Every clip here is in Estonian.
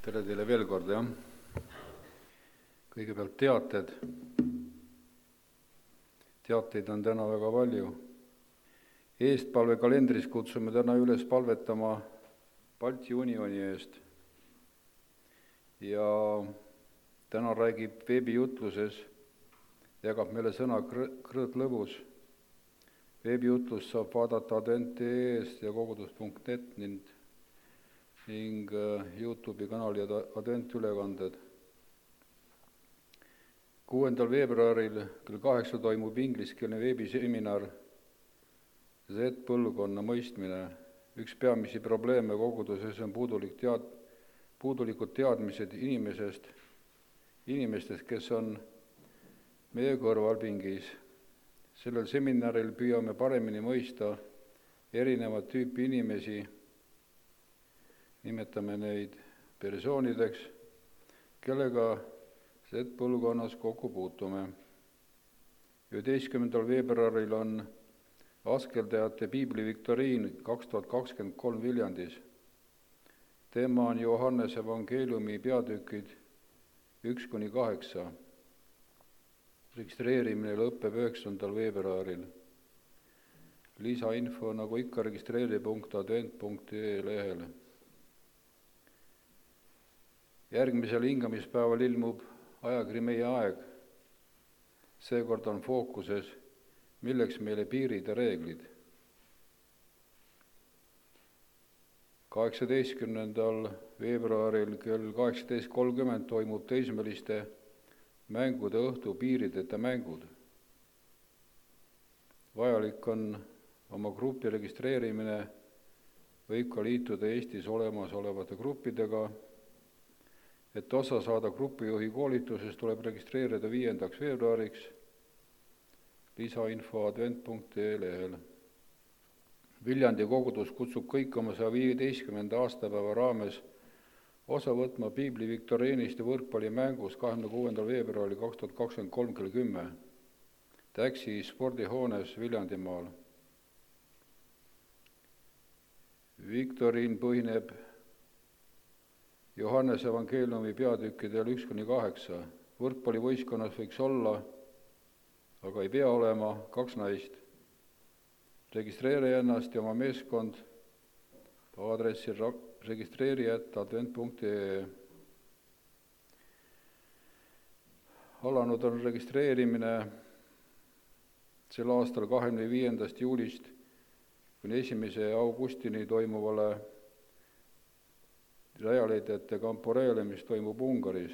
Tere teile veel kord, jah. Kõigepealt teated. Teateid on täna väga palju. Eestpalve kalendris kutsume täna üles palvetama Balti Unioni eest. Ja täna räägib veebijutluses, jagab meile sõna Krõõt Lõbus. Veebijutlus saab vaadata advent.ee-st ja kogudus.net ning YouTube'i kanali adventülekanded. 6. veebruaril kell 8 toimub ingliskeelne veebiseminar Z-põlvkonna mõistmine. Üks peamisi probleeme koguduses on puudulikud teadmised inimestest, kes on meie kõrvalpingis. Sellel seminaril püüame paremini mõista erinevat tüüpi inimesi, nimetame neid persoonideks, kellega Z-põlvkonnas kokku puutume. 11. veebruaril on askeldajate piibliviktoriin 2023 Viljandis. Teema on Johannese evangeeliumi peatükid 1-8. Registreerimine lõpeb 9. veebruaril. Lisainfo nagu ikka registreeri.advent.ee lehel. Järgmisel hingamispäeval ilmub ajakiri Meie aeg. Seekord on fookuses, milleks meile piirid ja reeglid. 18. veebruaril kell 18.30 toimub teismeliste mängude õhtu piirideta mängud. Vajalik on oma grupi registreerimine, võib ka liituda Eestis olemasolevate gruppidega. Et osa saada grupijuhi koolitusest, tuleb registreerida 5. veebruariks. Lisainfo advent.ee lehel. Viljandi kogudus kutsub kõik oma 115. aastapäeva raames osa võtma piibliviktoriinist ja võrkpallimängus 26. veebruaril 2023 kell 10 Täksi spordihoones Viljandimaal. Viktoriin põhineb Johannese evangeeliumi peatükkidel 1-8. Võrkpallivõistkonnas võiks olla, aga ei pea olema 2 naist. Registreeri ennast ja oma meeskond aadressil registreeri@advent.ee. Alanud on registreerimine sel aastal 25. juulist kuni 1. augustini toimuvale rajaleidjate kamporeele, mis toimub Ungaris.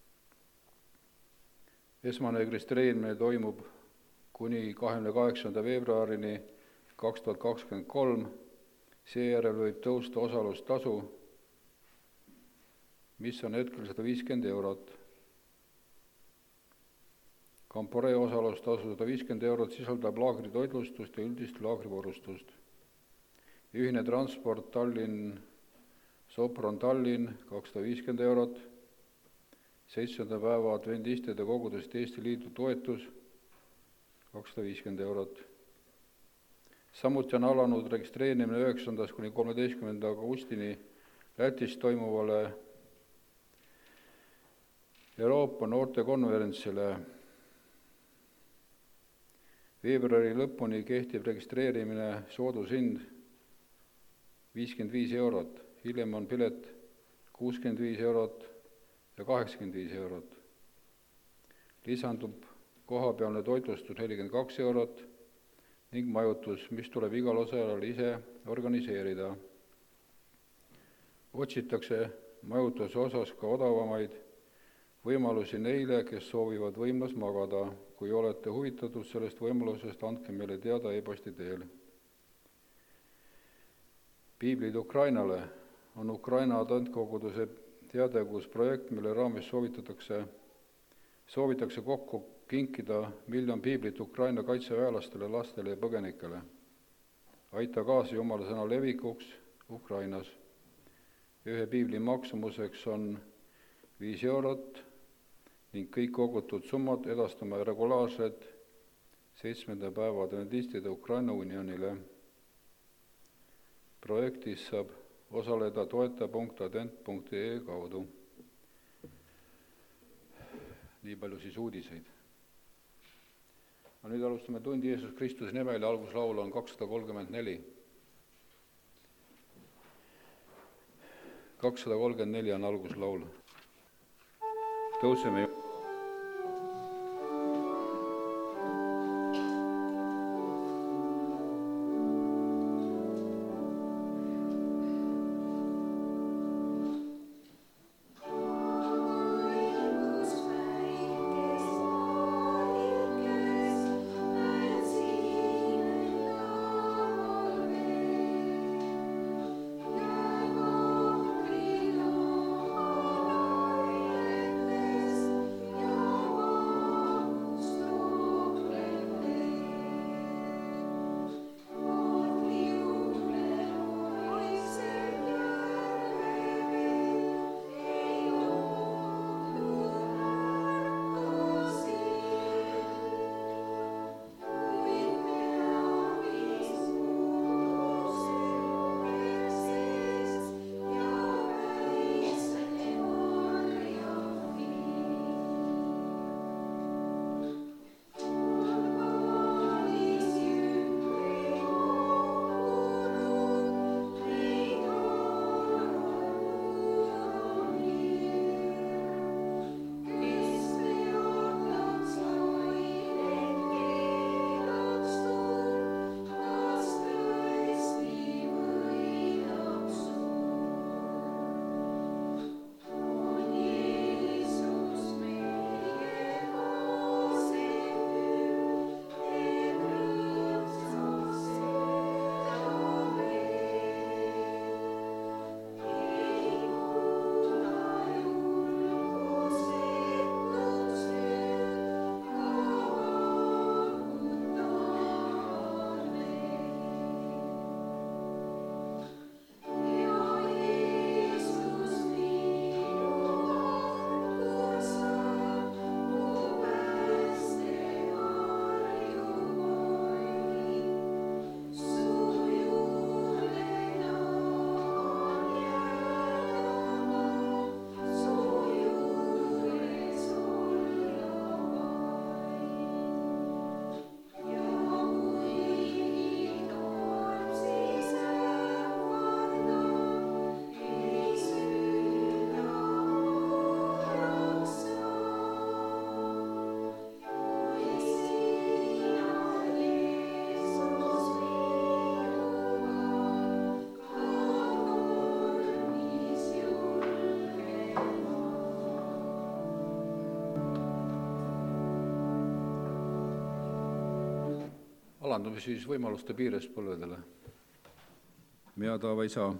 Esmane registreerimine toimub kuni 28. veebruarini 2023. Seejärel võib tõusta osalustasu, mis on hetkel 150 eurot. Kamporee osalustasu 150 eurot sisaldab laagritoitlustust ja üldist laagrivarustust. Ühine transport Tallinn-Sopron-Tallinn 250 eurot. 7. päeva adventistide kogudust Eesti Liidu toetus 250 eurot. Samuti on alanud registreerimine 9. kuni 13. augustini Lätis toimuvale Euroopa noortekonverentsile. Veebruari lõpuni kehtib registreerimine soodushind 55 eurot. Hiljem on pilet 65 eurot ja 85 eurot. Lisandub kohapealne toitlustus 42 eurot ning majutus, mis tuleb igal osalejal ise organiseerida. Otsitakse majutuse osas ka odavamaid võimalusi neile, kes soovivad võimlas magada. Kui olete huvitatud sellest võimalusest, andke meile teada e-posti teel. Piiblid Ukrainale on Ukraina adventkoguduse teadevusprojekt, mille raames soovitakse kokku kinkida 1 miljon piiblit Ukraina kaitseväelastele, lastele ja põgenikele. Aita kaasa Jumala sõna levikuks Ukrainas. Ühe piibli maksumuseks on 5 eurot ning kõik kogutud summad edastame regulaarselt 7. päeva adventistide Ukraina Unionile. Projektis saab osaleda toeta.advent.ee kaudu. Nii palju siis uudiseid. Nüüd alustame tundi Jeesus Kristuse nimel ja alguslaul on 234. 234 on alguslaul. Tõuseme. Alandume siis võimaluste piires põlvedele. Hea taeva Isa,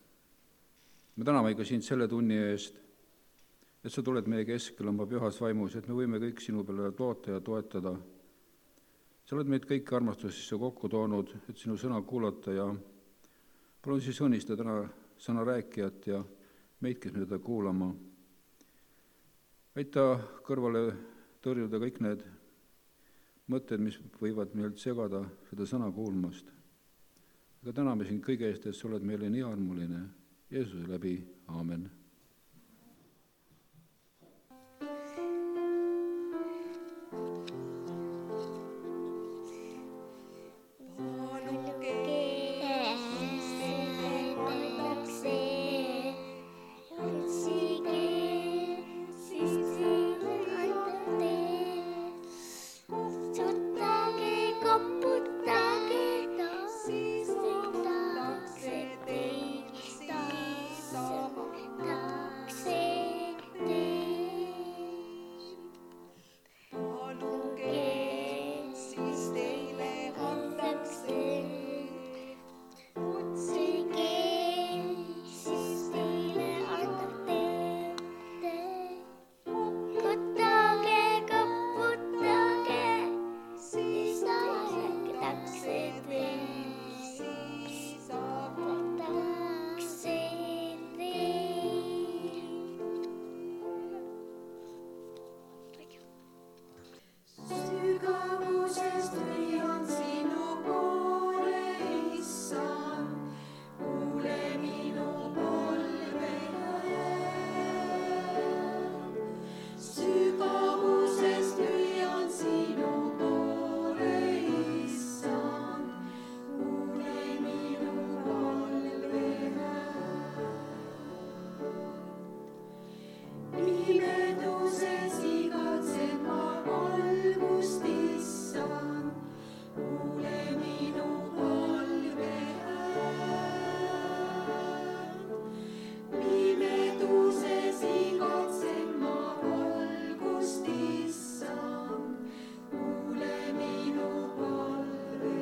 me täname ka sind selle tunni eest, et sa tuled meie keskele oma pühas vaimus, et me võime kõik sinu peale loota ja toetada. Sa oled meid kõiki armastusesse kokku toonud, et sinu sõna kuulata ja palun siis õnnista täna sõna rääkijat ja meid, kes me teda kuulama. Aita kõrvale tõrjuda kõik need mõtted, mis võivad meilt segada seda sõna kuulmast. Aga täname sind kõige eest, et sa oled meile nii armuline. Jeesuse läbi, aamen. Da pimeduses igatsen ma valgust, issand, kuule minu palve häält. Pimeduses igatsen ma valgust, issand, kuule minu palve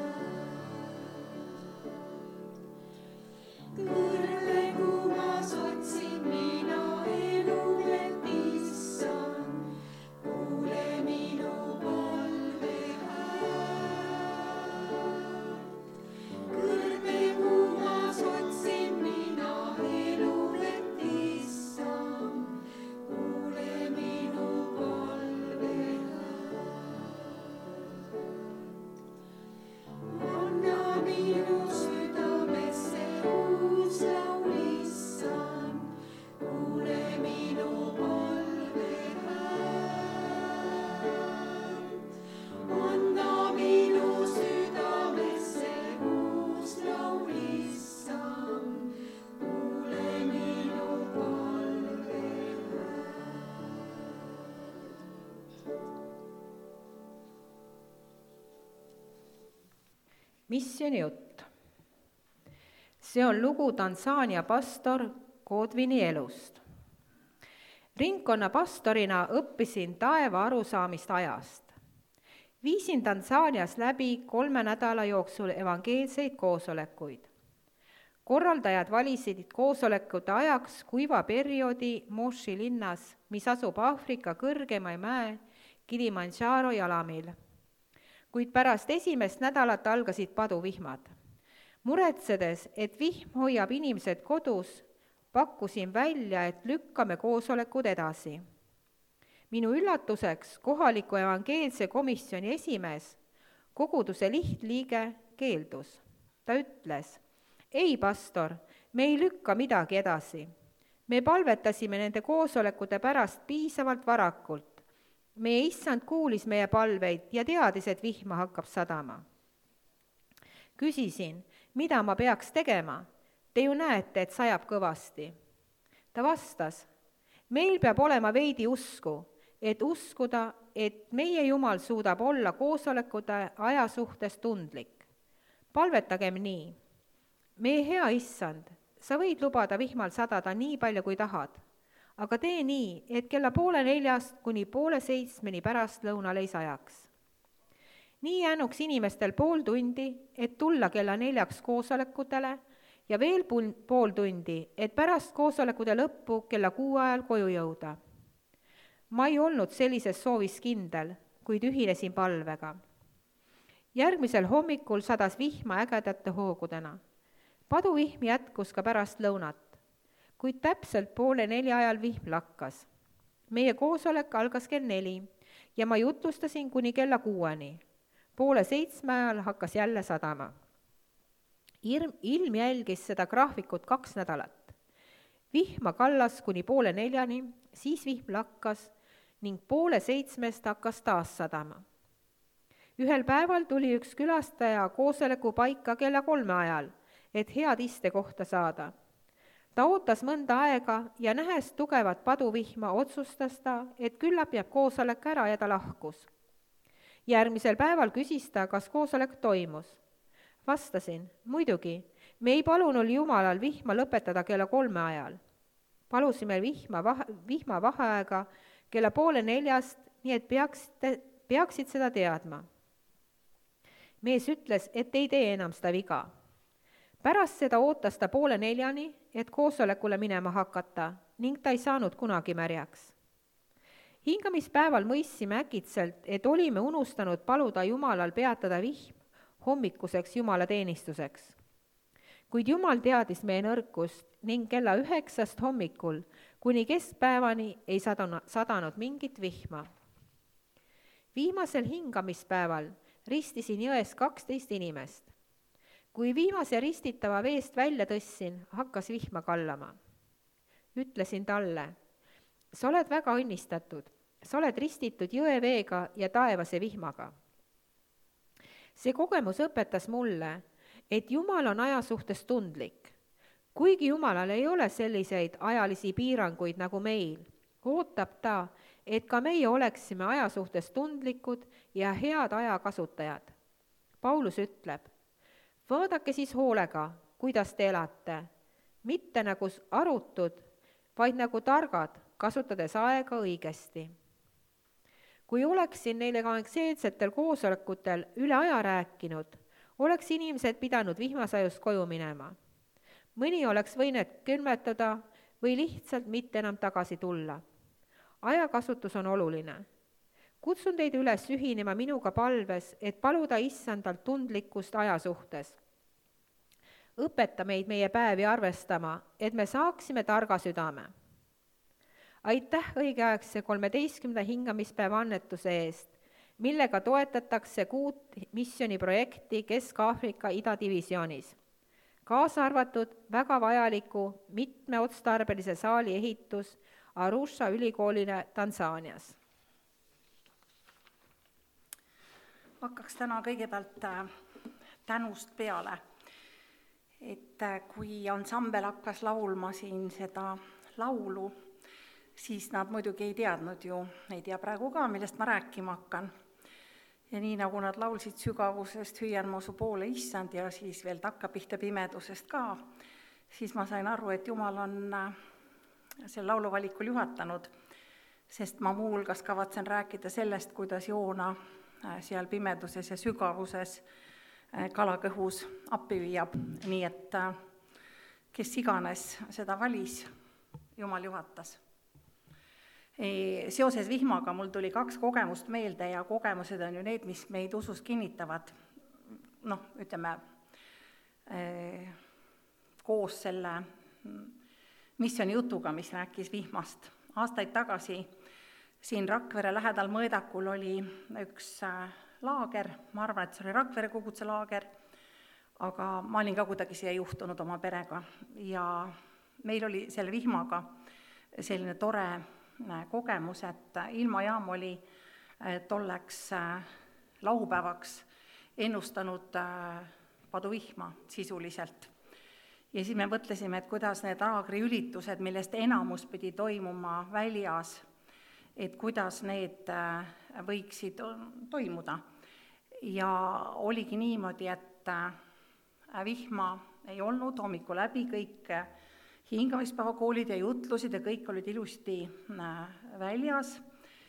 häält. Kõrvegumas otsin mina elu, et issand, kuule minu palve häält. Kõrvegumas otsin mina elu, et issand, kuule minu palve häält. Anna minu südamesse uus laul, issand, kuule minu palve häält. Anna minu südamesse uus laul, issand, kuule minu palve Missioonijutt. See on lugu Tansaania pastor Godwini elust. Ringkonna pastorina õppisin taeva arusaamist ajast. Viisin Tansaanias läbi 3 nädala jooksul evangeelseid koosolekuid. Korraldajad valisid koosolekute ajaks kuiva perioodi Moshi linnas, mis asub Aafrika kõrgema mäe Kilimanjaro jalamil. Kuid pärast esimest nädalat algasid paduvihmad. Muretsedes, et vihm hoiab inimesed kodus, pakkusin välja, et lükkame koosolekud edasi. Minu üllatuseks kohaliku evangeelse komisjoni esimees, koguduse lihtliige, keeldus. Ta ütles: ei, pastor, me ei lükka midagi edasi. Me palvetasime nende koosolekute pärast piisavalt varakult. Meie issand kuulis meie palveid ja teadis, et vihma hakkab sadama. Küsisin, mida ma peaks tegema? Te ju näete, et sajab kõvasti. Ta vastas: meil peab olema veidi usku, et uskuda, et meie Jumal suudab olla koosolekute aja suhtes tundlik. Palvetagem nii: meie hea issand, sa võid lubada vihmal sadada nii palju, kui tahad, aga tee nii, et kella 6:30 kuni 6:30 pärastlõunal ei sajaks. Nii jäänuks inimestel pool tundi, et tulla kella 4 koosolekutele ja veel pool tundi, et pärast koosolekute lõppu kella 6 ajal koju jõuda. Ma ei olnud sellises soovis kindel, kuid ühinesin palvega. Järgmisel hommikul sadas vihma ägedate hoogudena. Paduvihm jätkus ka pärast lõunat, kuid täpselt 3:30 ajal vihm lakkas. Meie koosolek algas kell 4 ja ma jutlustasin kuni kella 6-ni. 6:30 ajal hakkas jälle sadama. Ilm jälgis seda graafikut 2 nädalat. Vihma kallas kuni 3:30, siis vihm lakkas ning 6:30 hakkas taas sadama. Ühel päeval tuli üks külastaja koosoleku paika kella 3 ajal, et head istekohta saada. Ta ootas mõnda aega ja nähes tugevat paduvihma, otsustas ta, et küllap jääb koosolek ära ja ta lahkus. Järgmisel päeval küsis ta, kas koosolek toimus. Vastasin: muidugi, me ei palunud Jumalal vihma lõpetada kella 3 ajal. Palusime vihma vaheaega kella 3:30, nii et peaksid seda teadma. Mees ütles, et ei tee enam seda viga. Pärast seda ootas ta 3:30, et koosolekule minema hakata ning ta ei saanud kunagi märjaks. Hingamispäeval mõistsime äkitselt, et olime unustanud paluda Jumalal peatada vihm hommikuseks jumalateenistuseks. Kuid Jumal teadis meie nõrkust ning kella 9 hommikul kuni keskpäevani ei sadanud mingit vihma. Viimasel hingamispäeval ristisin jões 12 inimest. Kui viimase ristitava veest välja tõssin, hakkas vihma kallama. Ütlesin talle: sa oled väga õnnistatud, sa oled ristitud jõeveega ja taevase vihmaga. See kogemus õpetas mulle, et Jumal on aja suhtes tundlik. Kuigi Jumalal ei ole selliseid ajalisi piiranguid nagu meil, ootab ta, et ka meie oleksime aja suhtes tundlikud ja head ajakasutajad. Paulus ütleb, vaadake siis hoolega, kuidas te elate, mitte nagu arutud, vaid nagu targad, kasutades aega õigesti. Kui oleksin neile kongregaatsetel koosolekutel üle aja rääkinud, oleks inimesed pidanud vihmasajust koju minema. Mõni oleks võinud külmetada või lihtsalt mitte enam tagasi tulla. Ajakasutus on oluline. Kutsun teid üles ühinema minuga palves, et paluda issandalt tundlikkust aja suhtes. Õpeta meid meie päevi arvestama, et me saaksime targa südame. Aitäh õigeaegse 13. hingamispäeva annetuse eest, millega toetatakse 6 missiooniprojekti Kesk-Aafrika idadivisioonis, kaasa arvatud väga vajaliku mitmeotstarbelise saali ehitus Arusha ülikoolile Tansaanias. Hakkaks täna kõigepealt tänust peale, et kui ansambel hakkas laulma siin seda laulu, siis nad muidugi ei teadnud ju, ei tea praegu ka, millest ma rääkima hakkan. Ja nii nagu nad laulsid sügavusest, hüüan ma su poole issand ja siis veel takkapihta pimedusest ka, siis ma sain aru, et Jumal on selle lauluvalikul juhatanud, sest ma muu hulgas kavatsen rääkida sellest, kuidas Joona seal pimeduses ja sügavuses kalakõhus appi viiab, nii et kes iganes seda valis, Jumal juhatas. Seoses vihmaga mul tuli 2 kogemust meelde ja kogemused on ju need, mis meid usus kinnitavad, ütleme, koos selle missiooni jutuga, mis rääkis vihmast. Aastaid tagasi siin Rakvere lähedal Mõõdakul oli üks laager, ma arvan, et see oli Rakvere koguduse laager, aga ma olin ka kuidagi siia juhtunud oma perega ja meil oli selle vihmaga selline tore kogemus, et ilmajaam oli tolleks laupäevaks ennustanud paduvihma sisuliselt. Ja siis me mõtlesime, et kuidas need laagriülitused, millest enamus pidi toimuma väljas, et kuidas need võiksid toimuda. Ja oligi niimoodi, et vihma ei olnud hommikul läbi, kõik hingamispäevakoolid ja jutlusid ja kõik olid ilusti väljas.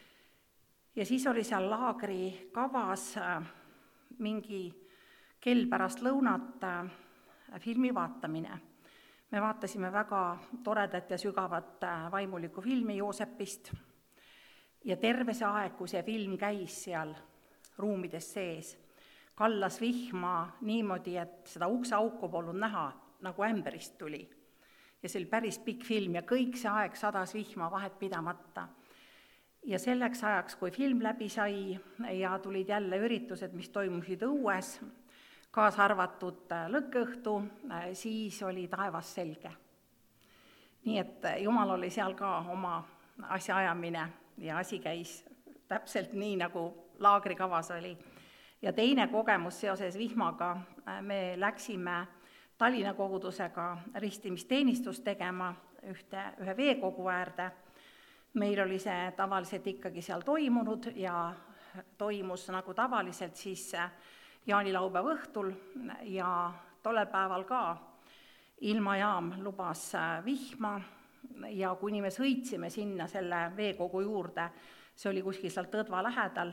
Ja siis oli seal laagri kavas mingi kell pärast lõunat filmi vaatamine. Me vaatasime väga toredat ja sügavat vaimulikku filmi Joosepist ja terve see aeg, kui see film käis seal ruumides sees, kallas vihma niimoodi, et seda ukseauku polnud näha, nagu ämberist tuli. Ja see oli päris pikk film ja kõik see aeg sadas vihma vahet pidamata. Ja selleks ajaks, kui film läbi sai ja tulid jälle üritused, mis toimusid õues, kaasa arvatud lõkkeõhtu, siis oli taevas selge. Nii et Jumal oli seal ka oma asjaajamine ja asi käis täpselt nii, nagu laagrikavas oli. Ja teine kogemus seoses vihmaga, me läksime Tallinna kogudusega ristimisteenistust tegema ühe veekogu äärde. Meil oli see tavaliselt ikkagi seal toimunud ja toimus nagu tavaliselt siis jaanilaupäeva õhtul ja tollel päeval ka ilmajaam lubas vihma ja kuni me sõitsime sinna selle veekogu juurde, see oli kuskil seal Tõdva lähedal,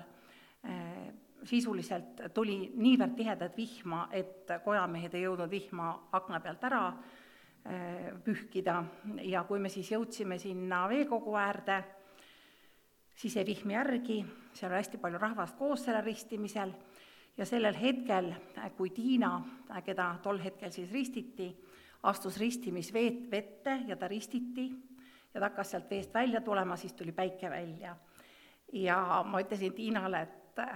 sisuliselt tuli niivõrd tihedat vihma, et kojamehed ei jõudnud vihma akna pealt ära pühkida ja kui me siis jõudsime sinna veekogu äärde, siis jäi vihm järgi, seal oli hästi palju rahvast koos selle ristimisel ja sellel hetkel, kui Tiina, keda tol hetkel siis ristiti, astus ristimisvette ja ta ristiti ja ta hakkas sealt veest välja tulema, siis tuli päike välja. Ja ma ütlesin Tiinale, et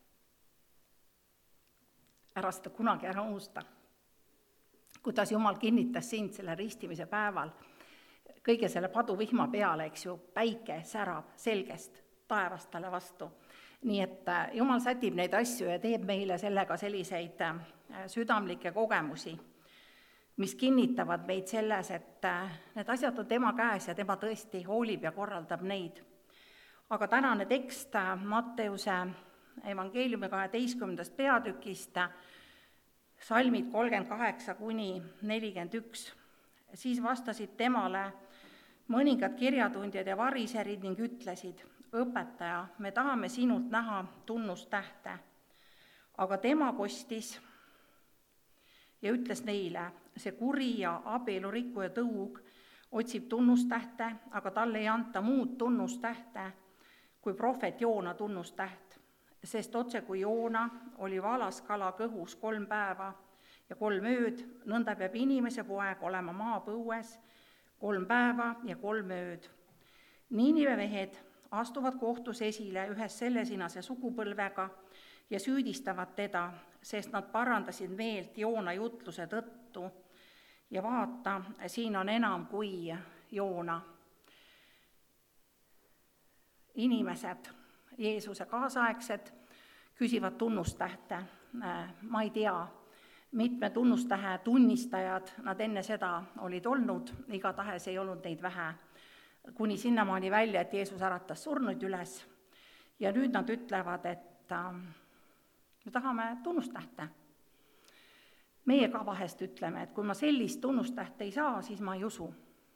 ära seda kunagi ära unusta, kuidas Jumal kinnitas sind selle ristimise päeval, kõige selle paduvihma peale, eks ju, päike särab selgest taevast talle vastu. Nii et Jumal sätib neid asju ja teeb meile sellega selliseid südamlikke kogemusi. mis kinnitavad meid selles, et need asjad on tema käes ja tema tõesti hoolib ja korraldab neid. Aga tänane tekst Matteuse evangeeliumi 12. peatükist, salmid 38-41, siis vastasid temale mõningad kirjatundjad ja variserid ning ütlesid, õpetaja, me tahame sinult näha tunnustähte. Aga tema kostis ja ütles neile, see kuri ja abielurikkuja tõug otsib tunnustähte, aga talle ei anta muud tunnustähte kui prohvet Joona tunnustäht, sest otse kui Joona oli valaskala kõhus 3 päeva ja 3 ööd, nõnda peab inimese poeg olema maapõues 3 päeva ja 3 ööd. Niinive mehed astuvad kohtus esile ühes sellesinase sugupõlvega ja süüdistavad teda, sest nad parandasid meelt Joona jutluse tõttu. Ja vaata, siin on enam kui Joona. Inimesed, Jeesuse kaasaegsed, küsivad tunnustähte. Ma ei tea, mitme tunnustähe tunnistajad nad enne seda olid olnud, igatahes ei olnud neid vähe. Kuni sinnamaani välja, et Jeesus äratas surnuid üles. Ja nüüd nad ütlevad, et me tahame tunnustähte. Meie ka vahest ütleme, et kui ma sellist tunnustähte ei saa, siis ma ei usu.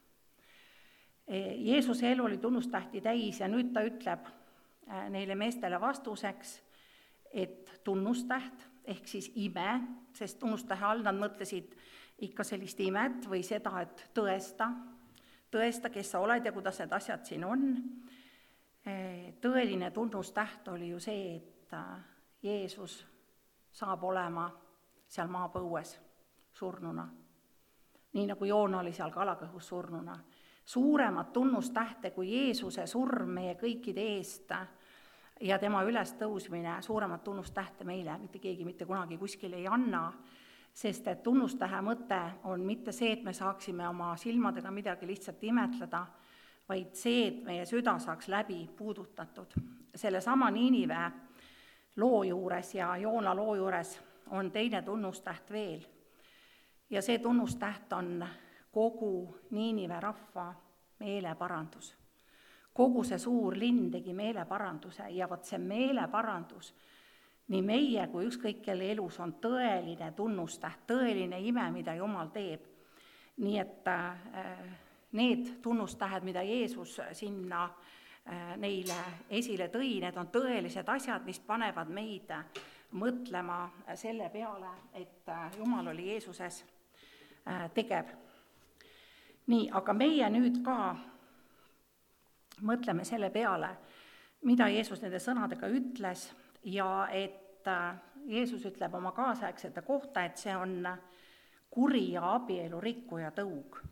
Jeesuse elu oli tunnustähti täis ja nüüd ta ütleb neile meestele vastuseks, et tunnustäht ehk siis ime, sest tunnustähe all nad mõtlesid ikka sellist imet või seda, et tõesta, kes sa oled ja kuidas need asjad siin on. Tõeline tunnustäht oli ju see, et Jeesus saab olema seal maapõues surnuna, nii nagu Joona oli seal kalakõhus surnuna. Suuremat tunnustähte kui Jeesuse surm meie kõikide eest ja tema ülestõusmine, suuremat tunnustähte meile mitte keegi mitte kunagi kuskil ei anna, sest et tunnustähe mõte on mitte see, et me saaksime oma silmadega midagi lihtsalt imetleda, vaid see, et meie süda saaks läbi puudutatud. Selle sama Niinive loo juures ja Joona loo juures on teine tunnustäht veel. Ja see tunnustäht on kogu Niinive rahva meeleparandus. Kogu see suur linn tegi meeleparanduse ja vot see meeleparandus nii meie kui ükskõik kelle elus on tõeline tunnustäht, tõeline ime, mida Jumal teeb. Nii et need tunnustähed, mida Jeesus sinna neile esile tõi, need on tõelised asjad, mis panevad meid mõtlema selle peale, et Jumal oli Jeesuses tegev. Nii, aga meie nüüd ka mõtleme selle peale, mida Jeesus nende sõnadega ütles ja et Jeesus ütleb oma kaasaegsete kohta, et see on kuri ja abielurikkuja tõug.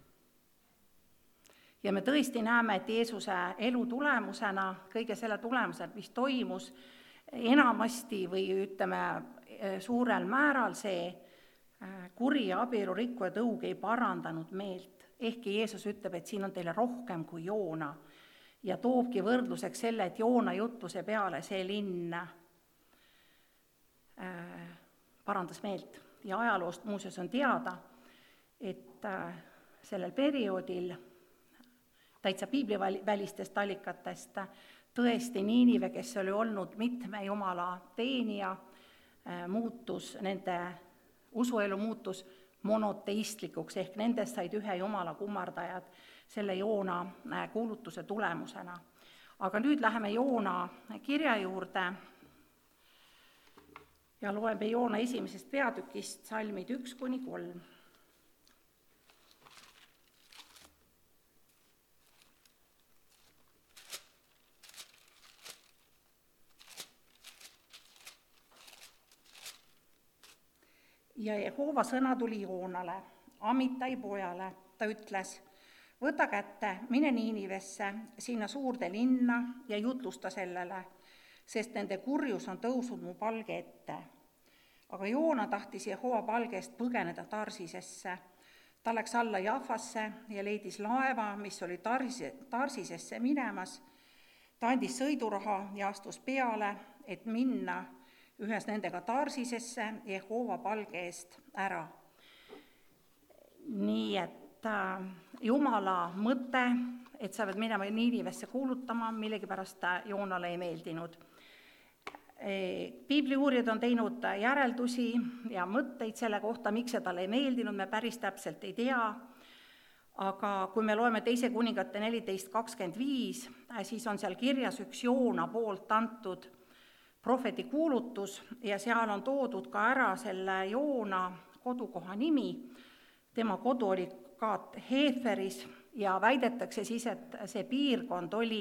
Ja me tõesti näeme, et Jeesuse elu tulemusena, kõige selle tulemusena, mis toimus, enamasti või ütleme suurel määral see kuri ja abielurikkuja tõug ei parandanud meelt. Ehkki Jeesus ütleb, et siin on teile rohkem kui Joona ja toobki võrdluseks selle, et Joona jutluse peale see linn parandas meelt. Ja ajaloost muuseas on teada, et sellel perioodil täitsa piiblivälistest allikatest tõesti Niinive, kes oli olnud mitme jumala teenija, muutus, nende usuelu muutus monoteistlikuks, ehk nendest said ühe jumala kummardajad selle Joona kuulutuse tulemusena. Aga nüüd läheme Joona kirja juurde ja loeme Joona 1. peatükist salmid 1-3. Ja Jehova sõna tuli Joonale, Amittai pojale, ta ütles, võta kätte, mine Niinivesse, sinna suurde linna ja jutlusta sellele, sest nende kurjus on tõusnud mu palge ette. Aga Joona tahtis Jehova palgest põgeneda Tarsisesse. Ta läks alla Jaffasse ja leidis laeva, mis oli Tarsisesse minemas. Ta andis sõiduraha ja astus peale, et minna ühes nendega Tarsisesse Jehova palge eest ära. nii et Jumala mõte, et sa pead minema Niinivesse kuulutama, millegipärast Joonale ei meeldinud. Piibliuurijad on teinud järeldusi ja mõtteid selle kohta, miks see talle ei meeldinud, me päris täpselt ei tea, aga kui me loeme 2 Kuningate 14.25, siis on seal kirjas üks Joona poolt antud prohveti kuulutus ja seal on toodud ka ära selle Joona kodukoha nimi. Tema kodu oli Kaat Heeferis ja väidetakse siis, et see piirkond oli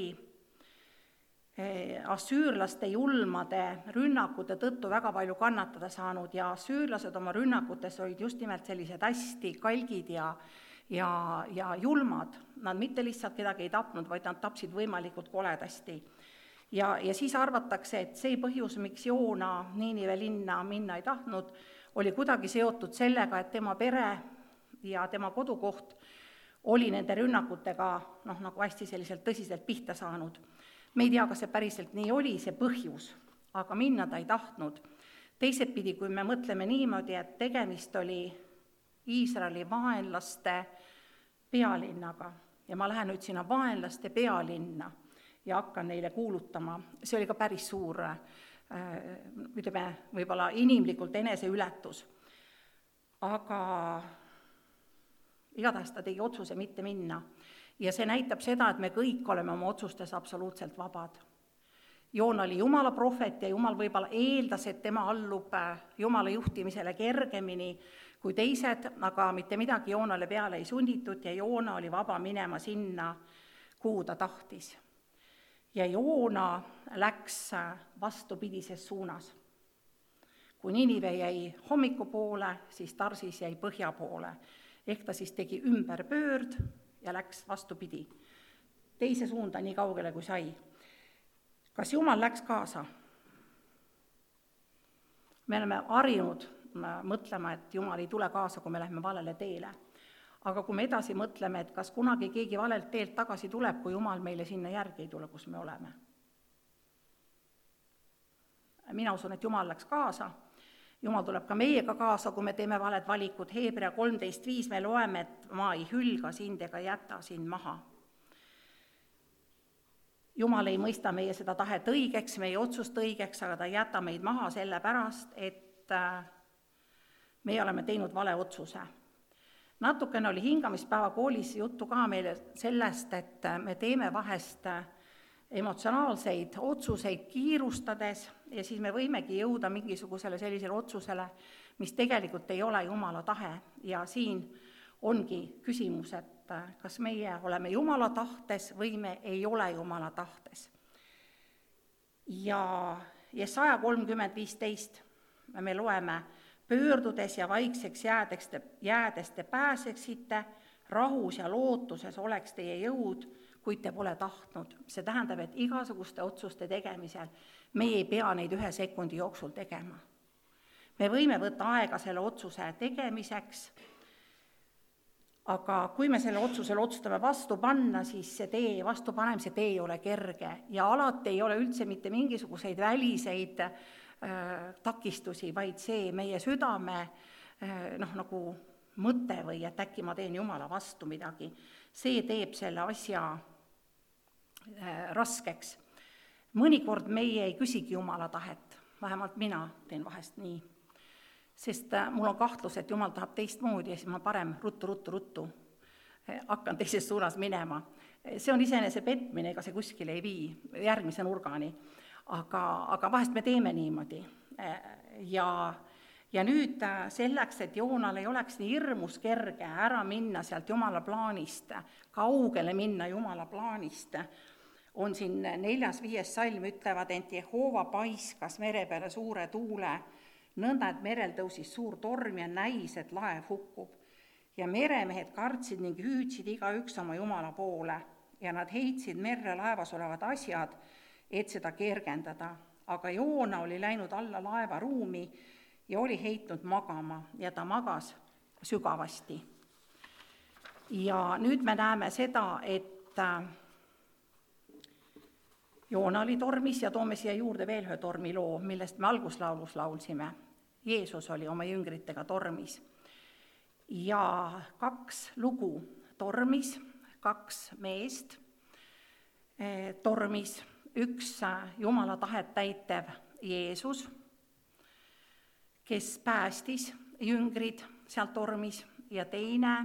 assüürlaste julmade rünnakute tõttu väga palju kannatada saanud ja assüürlased oma rünnakutes olid just nimelt sellised hästi kalgid ja julmad. Nad mitte lihtsalt kedagi ei tapnud, vaid nad tapsid võimalikult koledasti. Ja siis arvatakse, et see põhjus, miks Joona Niinive linna minna ei tahtnud, oli kuidagi seotud sellega, et tema pere ja tema kodukoht oli nende rünnakutega nagu hästi selliselt tõsiselt pihta saanud. Me ei tea, kas see päriselt nii oli, see põhjus, aga minna ta ei tahtnud. Teiselt pidi, kui me mõtleme niimoodi, et tegemist oli Iisraeli vaenlaste pealinnaga ja ma lähen nüüd sinna vaenlaste pealinna ja hakkan neile kuulutama, see oli ka päris suur, ütleme, võib-olla inimlikult eneseületus. Aga igatahes ta tegi otsuse mitte minna. Ja see näitab seda, et me kõik oleme oma otsustes absoluutselt vabad. Joona oli Jumala prohvet ja Jumal võib-olla eeldas, et tema allub Jumala juhtimisele kergemini kui teised, aga mitte midagi Joonale peale ei sunnitud ja Joona oli vaba minema sinna, kuhu ta tahtis. Ja Joona läks vastupidises suunas. Kui Niinive jäi hommikupoole, siis Tarsis jäi põhja poole. Ehk ta siis tegi ümberpöörd ja läks vastupidi, teise suunda nii kaugele kui sai. Kas Jumal läks kaasa? Me oleme harjunud mõtlema, et Jumal ei tule kaasa, kui me läheme valele teele. Aga kui me edasi mõtleme, et kas kunagi keegi valelt teelt tagasi tuleb, kui Jumal meile sinna järgi ei tule, kus me oleme. Mina usun, et Jumal läks kaasa. Jumal tuleb ka meiega kaasa, kui me teeme valed valikud. Hebra 13.5 me loeme, et ma ei hülga sind ega jäta sind maha. Jumal ei mõista meie seda tahet õigeks, meie otsust õigeks, aga ta ei jäta meid maha sellepärast, et me oleme teinud vale otsuse. Natukene oli hingamispäeva koolis juttu ka meile sellest, et me teeme vahest emotsionaalseid otsuseid kiirustades ja siis me võimegi jõuda mingisugusele sellisele otsusele, mis tegelikult ei ole Jumala tahe. Ja siin ongi küsimus, et kas meie oleme Jumala tahtes või me ei ole Jumala tahtes. Ja Jesaja 30.15 me loeme, pöördudes ja vaikseks jäädes te pääseksite, rahus ja lootuses oleks teie jõud, kuid te pole tahtnud. See tähendab, et igasuguste otsuste tegemisel meie ei pea neid 1 sekundi jooksul tegema. Me võime võtta aega selle otsuse tegemiseks, aga kui me selle otsusele otsustame vastu panna, siis see vastupanemise tee ei ole kerge ja alati ei ole üldse mitte mingisuguseid väliseid takistusi, vaid see meie südame nagu mõte või et äkki ma teen Jumala vastu midagi, see teeb selle asja raskeks. Mõnikord meie ei küsigi Jumala tahet, vähemalt mina teen vahest nii, sest mul on kahtlus, et Jumal tahab teistmoodi ja siis ma parem ruttu hakkan teises suunas minema. See on iseenese petmine, ega see kuskile ei vii järgmise nurgani, aga vahest me teeme niimoodi. Ja nüüd selleks, et Joonal ei oleks nii hirmus kerge ära minna sealt Jumala plaanist, kaugele minna Jumala plaanist, on siin 4.5 salm ütlevad, ent Jehova paiskas mere peale suure tuule, nõnda, et merel tõusis suur torm ja näis, et laev hukkub. Ja meremehed kartsid ning hüüdsid igaüks oma Jumala poole ja nad heitsid merre laevas olevad asjad, et seda kergendada. Aga Joona oli läinud alla laeva ruumi ja oli heitnud magama ja ta magas sügavasti. Ja nüüd me näeme seda, et Joona oli tormis ja toome siia juurde veel ühe tormiloo, millest me alguslaulus laulsime. Jeesus oli oma jüngritega tormis. ja 2 lugu tormis, 2 meest tormis, üks Jumala tahet täitev Jeesus, kes päästis jüngrid sealt tormis, ja teine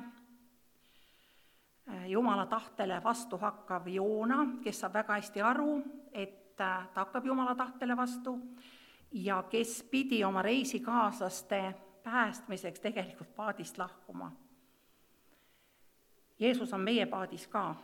Jumala tahtele vastu hakkav Joona, kes saab väga hästi aru, et ta hakkab Jumala tahtele vastu ja kes pidi oma reisikaaslaste päästmiseks tegelikult paadist lahkuma. Jeesus on meie paadis ka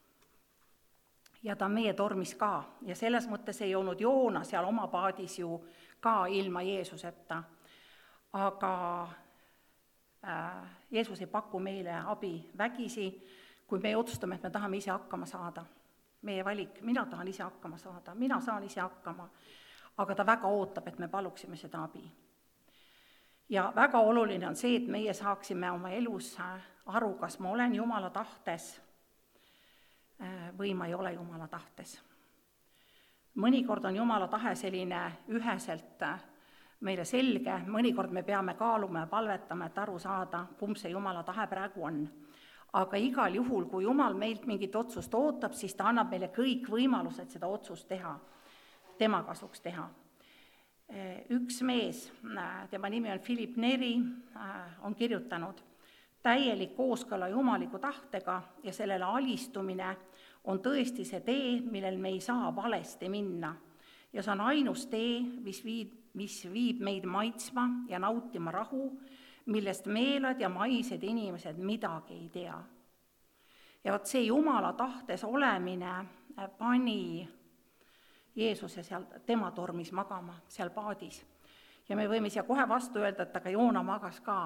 ja ta on meie tormis ka ja selles mõttes ei olnud Joona seal oma paadis ju ka ilma Jeesuseta, aga Jeesus ei paku meile abi vägisi, kui me otsustame, et me tahame ise hakkama saada. Meie valik, mina tahan ise hakkama saada, mina saan ise hakkama, aga ta väga ootab, et me paluksime seda abi. Ja väga oluline on see, et meie saaksime oma elus aru, kas ma olen Jumala tahtes või ma ei ole Jumala tahtes. Mõnikord on Jumala tahe selline üheselt meile selge, mõnikord me peame kaaluma ja palvetama, et aru saada, kumb see Jumala tahe praegu on. Aga igal juhul, kui Jumal meilt mingit otsust ootab, siis ta annab meile kõik võimalused seda otsust teha, tema kasuks teha. Üks mees, tema nimi on Philip Neri, on kirjutanud, täielik kooskõla jumaliku tahtega ja sellele alistumine on tõesti see tee, millel me ei saa valesti minna. Ja see on ainus tee, mis viib meid maitsma ja nautima rahu, millest meelad ja maised inimesed midagi ei tea. Ja vot see Jumala tahtes olemine pani Jeesuse seal tema tormis magama, seal paadis. Ja me võime siia kohe vastu öelda, et aga Joona magas ka.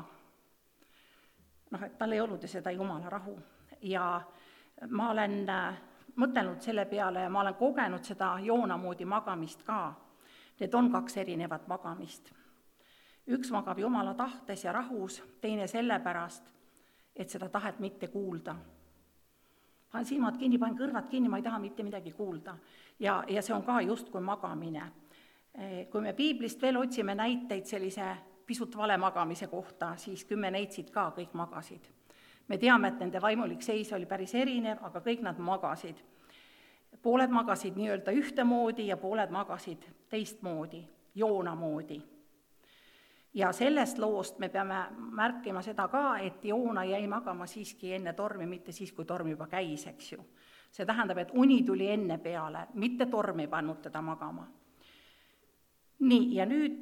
Et tal ei olnud seda Jumala rahu. Ja ma olen mõtelnud selle peale ja ma olen kogenud seda Joona moodi magamist ka. Need on 2 erinevat magamist. Üks magab Jumala tahtes ja rahus, teine sellepärast, et seda tahet mitte kuulda. Panen silmad kinni, panen kõrvad kinni, ma ei taha mitte midagi kuulda. Ja see on ka just kui magamine. Kui me piiblist veel otsime näiteid sellise pisut vale magamise kohta, siis 10 neitsid ka kõik magasid. Me teame, et nende vaimulik seis oli päris erinev, aga kõik nad magasid. Pooled magasid nii-öelda ühtemoodi ja pooled magasid teistmoodi, Joona moodi. Ja sellest loost me peame märkima seda ka, et Joona jäi magama siiski enne tormi, mitte siis, kui torm juba käis, eks ju. See tähendab, et uni tuli enne peale, mitte torm ei pannud teda magama. Nii, ja nüüd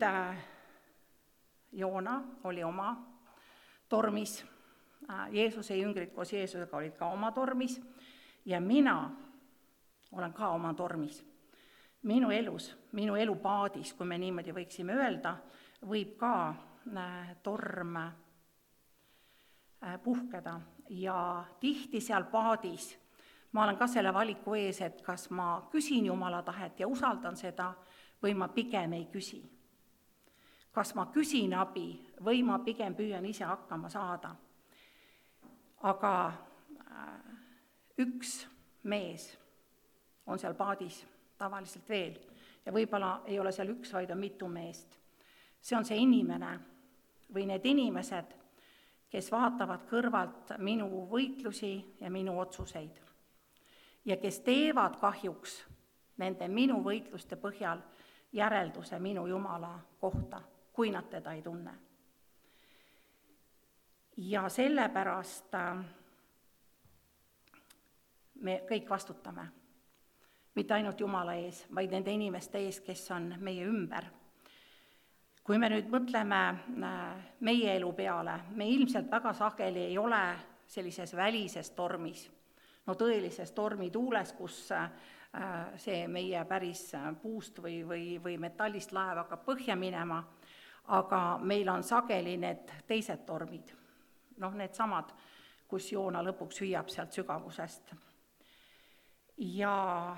Joona oli oma tormis, Jeesuse jüngrid koos Jeesusega olid ka oma tormis ja mina olen ka oma tormis. Minu elus, minu elupaadis, kui me niimoodi võiksime öelda, võib ka torm puhkeda ja tihti seal paadis ma olen ka selle valiku ees, et kas ma küsin Jumala tahet ja usaldan seda või ma pigem ei küsi. Kas ma küsin abi või ma pigem püüan ise hakkama saada. Aga üks mees on seal paadis tavaliselt veel ja võib-olla ei ole seal üks, vaid on mitu meest. See on see inimene või need inimesed, kes vaatavad kõrvalt minu võitlusi ja minu otsuseid ja kes teevad kahjuks nende minu võitluste põhjal järelduse minu Jumala kohta, kui nad teda ei tunne. Ja sellepärast me kõik vastutame, mitte ainult Jumala ees, vaid nende inimeste ees, kes on meie ümber. Kui me nüüd mõtleme meie elu peale, me ilmselt väga sageli ei ole sellises välises tormis, tõelises tormituules, kus see meie päris puust või metallist laev hakkab põhja minema, aga meil on sageli need teised tormid, need samad, kus Joona lõpuks hüüab sealt sügavusest. Ja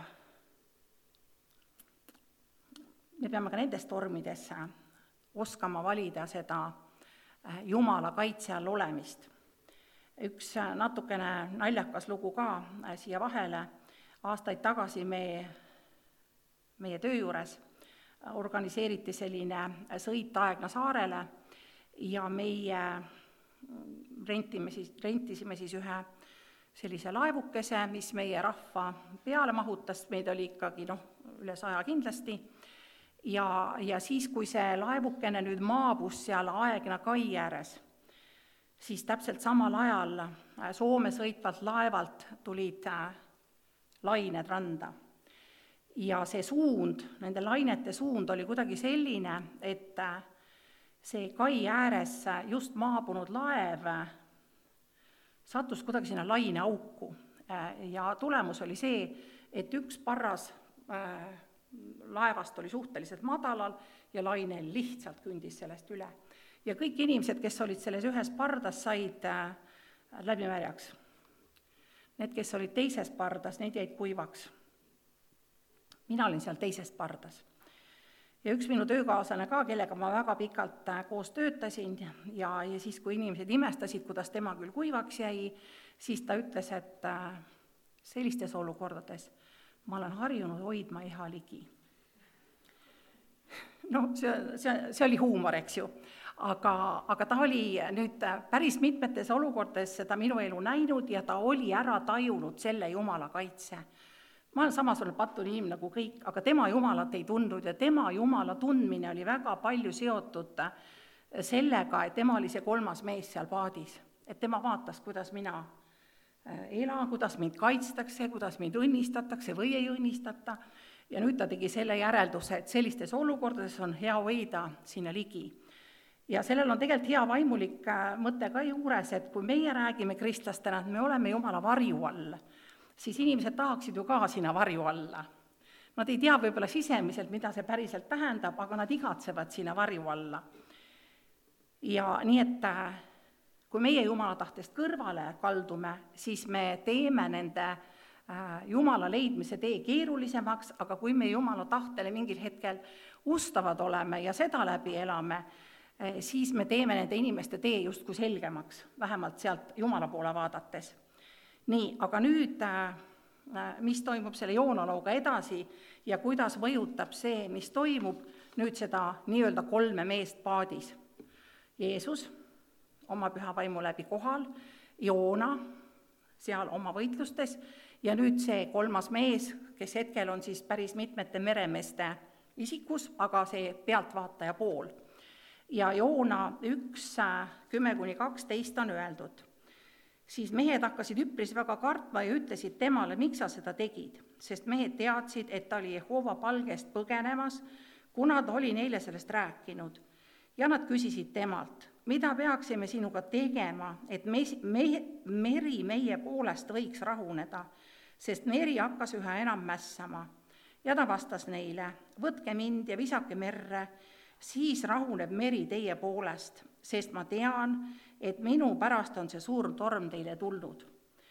me peame ka nendes tormides oskama valida seda Jumala kaitse all olemist. Üks natukene naljakas lugu ka siia vahele. Aastaid tagasi meie töö juures organiseeriti selline sõit Aegna saarele ja meie rentisime siis ühe sellise laevukese, mis meie rahva peale mahutas, meid oli ikkagi üle 100 kindlasti, ja siis, kui see laevukene nüüd maabus seal Aegna kai ääres, siis täpselt samal ajal Soome sõitvalt laevalt tulid lained randa. Ja see suund, nende lainete suund oli kuidagi selline, et see kai ääres just maabunud laev sattus kuidagi sinna laineauku. Ja tulemus oli see, et üks parras laevast oli suhteliselt madalal ja laine lihtsalt kündis sellest üle. Ja kõik inimesed, kes olid selles ühes pardas, said läbimärjaks. Need, kes olid teises pardas, need jäid kuivaks. Mina olin seal teises pardas. Ja üks minu töökaaslane ka, kellega ma väga pikalt koos töötasin, ja siis, kui inimesed imestasid, kuidas tema küll kuivaks jäi, siis ta ütles, et sellistes olukordades ma olen harjunud hoidma iha ligi. See oli huumor, eks ju. Aga ta oli nüüd päris mitmetes olukordades seda minu elu näinud ja ta oli ära tajunud selle Jumala kaitse. Ma olen samasugune patune inimene nagu kõik, aga tema Jumalat ei tundnud ja tema Jumala tundmine oli väga palju seotud sellega, et tema oli see 3. mees seal paadis. Et tema vaatas, kuidas mina elan, kuidas mind kaitstakse, kuidas mind õnnistatakse või ei õnnistata. Ja nüüd ta tegi selle järelduse, et sellistes olukordades on hea hoida sinna ligi. Ja sellel on tegelikult hea vaimulik mõte ka juures, et kui meie räägime kristlastena, et me oleme Jumala varju all, siis inimesed tahaksid ju ka sinna varju alla. Nad ei tea võib-olla sisemiselt, mida see päriselt tähendab, aga nad igatsevad sinna varju alla. Ja nii, et kui meie Jumala tahtest kõrvale kaldume, siis me teeme nende Jumala leidmise tee keerulisemaks, aga kui me Jumala tahtele mingil hetkel ustavad oleme ja seda läbi elame, siis me teeme nende inimeste tee justkui selgemaks, vähemalt sealt Jumala poole vaadates. Nii, aga nüüd, mis toimub selle Joona-looga edasi ja kuidas mõjutab see, mis toimub nüüd seda nii-öelda 3 meest paadis. Jeesus oma püha vaimu läbi kohal, Joona seal oma võitlustes ja nüüd see 3. mees, kes hetkel on siis päris mitmete meremeeste isikus, aga see pealtvaataja pool. Ja Joona 1:10-12 on öeldud. Siis mehed hakkasid üpris väga kartma ja ütlesid temale, miks sa seda tegid, sest mehed teadsid, et ta oli Jehova palgest põgenemas, kuna ta oli neile sellest rääkinud. Ja nad küsisid temalt, mida peaksime sinuga tegema, et meri meie poolest võiks rahuneda, sest meri hakkas üha enam mässama. Ja ta vastas neile, võtke mind ja visake merre, siis rahuneb meri teie poolest, sest ma tean, et minu pärast on see suur torm teile tulnud.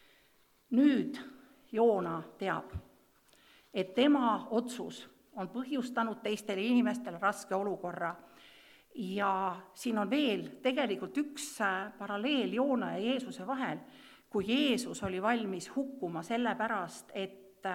Nüüd Joona teab, et tema otsus on põhjustanud teistele inimestele raske olukorra. Ja siin on veel tegelikult üks paralleel Joona ja Jeesuse vahel, kui Jeesus oli valmis hukkuma selle pärast, et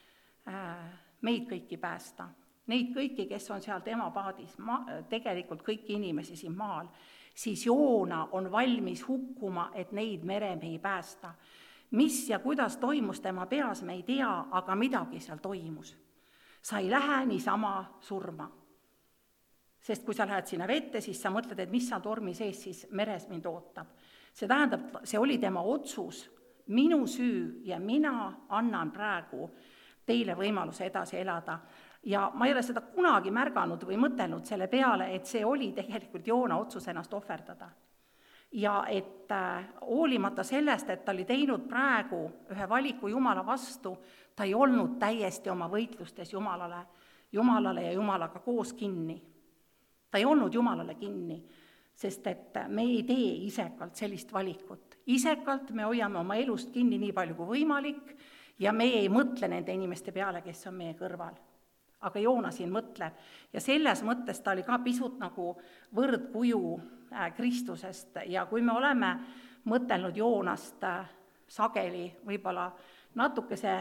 meid kõiki päästa. Neid kõiki, kes on seal tema paadis, tegelikult kõiki inimesi siin maal, siis Joona on valmis hukkuma, et neid meremehi päästa. Mis ja kuidas toimus tema peas, me ei tea, aga midagi seal toimus. Sa ei lähe niisama surma. Sest kui sa lähed sinna vette, siis sa mõtled, et mis seal tormi sees siis meres mind ootab. See tähendab, see oli tema otsus, minu süü ja mina annan praegu teile võimaluse edasi elada. Ja ma ei ole seda kunagi märganud või mõtelnud selle peale, et see oli tegelikult Joona otsus ennast ohverdada. Ja et hoolimata sellest, et ta oli teinud praegu ühe valiku Jumala vastu, ta ei olnud täiesti oma võitlustes Jumalale ja Jumalaga koos kinni. Ta ei olnud Jumalale kinni, sest et me ei tee isekalt sellist valikut. Isekalt me hoiame oma elust kinni nii palju kui võimalik ja me ei mõtle nende inimeste peale, kes on meie kõrval. Aga Joona siin mõtleb ja selles mõttes ta oli ka pisut nagu võrdkuju Kristusest ja kui me oleme mõtelnud Joonast sageli võib-olla natukese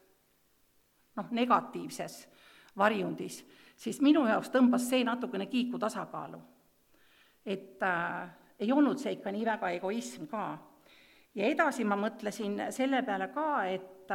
negatiivses varjundis, siis minu jaoks tõmbas see natukene kiiku tasakaalu. ei olnud see ikka nii väga egoism ka. Ja edasi ma mõtlesin selle peale ka, et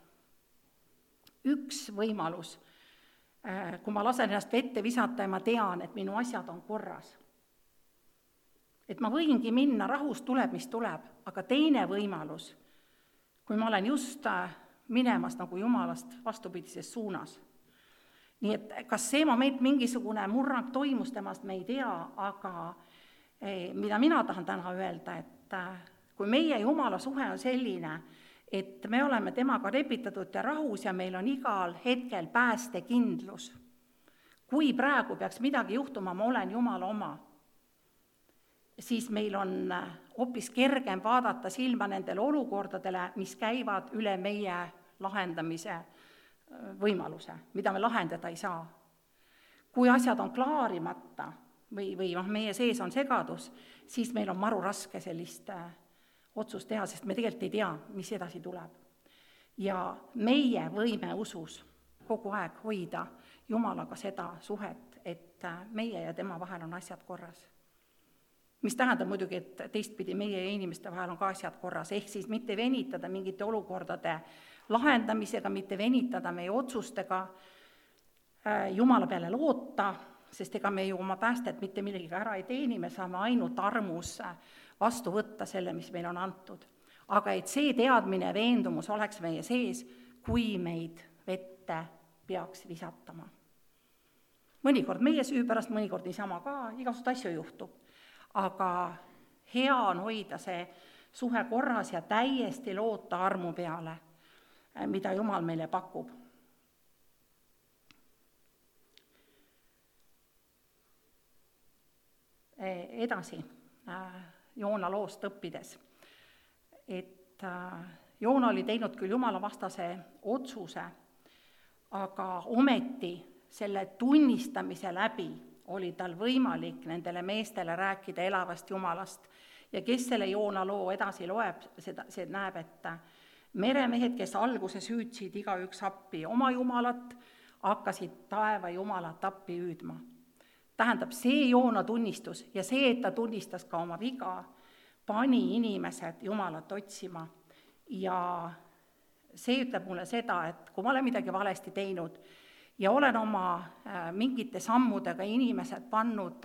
üks võimalus, kui ma lasen ennast vette visata ja ma tean, et minu asjad on korras. Et ma võingi minna, rahus tuleb, mis tuleb, aga teine võimalus, kui ma olen just minemas nagu Jumalast vastupidises suunas. Nii et kas see moment mingisugune murrang toimus temast, me ei tea, aga mida mina tahan täna öelda, et kui meie Jumala suhe on selline, et me oleme temaga repitatud ja rahus ja meil on igal hetkel päästekindlus. Kui praegu peaks midagi juhtuma, ma olen Jumala oma, siis meil on hoopis kergem vaadata silma nendele olukordadele, mis käivad üle meie lahendamise võimaluse, mida me lahendada ei saa. Kui asjad on klaarimata või meie sees on segadus, siis meil on maru raske sellist otsust teha, sest me tegelikult ei tea, mis edasi tuleb. Ja meie võime usus kogu aeg hoida Jumalaga seda suhet, et meie ja tema vahel on asjad korras. Mis tähendab muidugi, et teistpidi meie ja inimeste vahel on ka asjad korras, ehk siis mitte venitada mingite olukordade lahendamisega, mitte venitada meie otsustega, Jumala peale loota, sest ega me ju oma päästet mitte millegiga ära ei teeni, me saame ainult armus vastu võtta selle, mis meil on antud. Aga et see teadmine ja veendumus oleks meie sees, kui meid vette peaks visatama. Mõnikord meie süü pärast, mõnikord niisama ka, igasugust asju juhtub. Aga hea on hoida see suhe korras ja täiesti loota armu peale, mida Jumal meile pakub. Edasi Joona loost õppides, et Joona oli teinud küll Jumala vastase otsuse, aga ometi selle tunnistamise läbi oli tal võimalik nendele meestele rääkida elavast Jumalast. Ja kes selle Joona loo edasi loeb, see näeb, et meremehed, kes alguses hüüdsid igaüks appi oma Jumalat, hakkasid taeva Jumalat appi hüüdma. Tähendab, see Joona tunnistus ja see, et ta tunnistas ka oma viga, pani inimesed Jumalat otsima. Ja see ütleb mulle seda, et kui ma olen midagi valesti teinud ja olen oma mingite sammudega inimesed pannud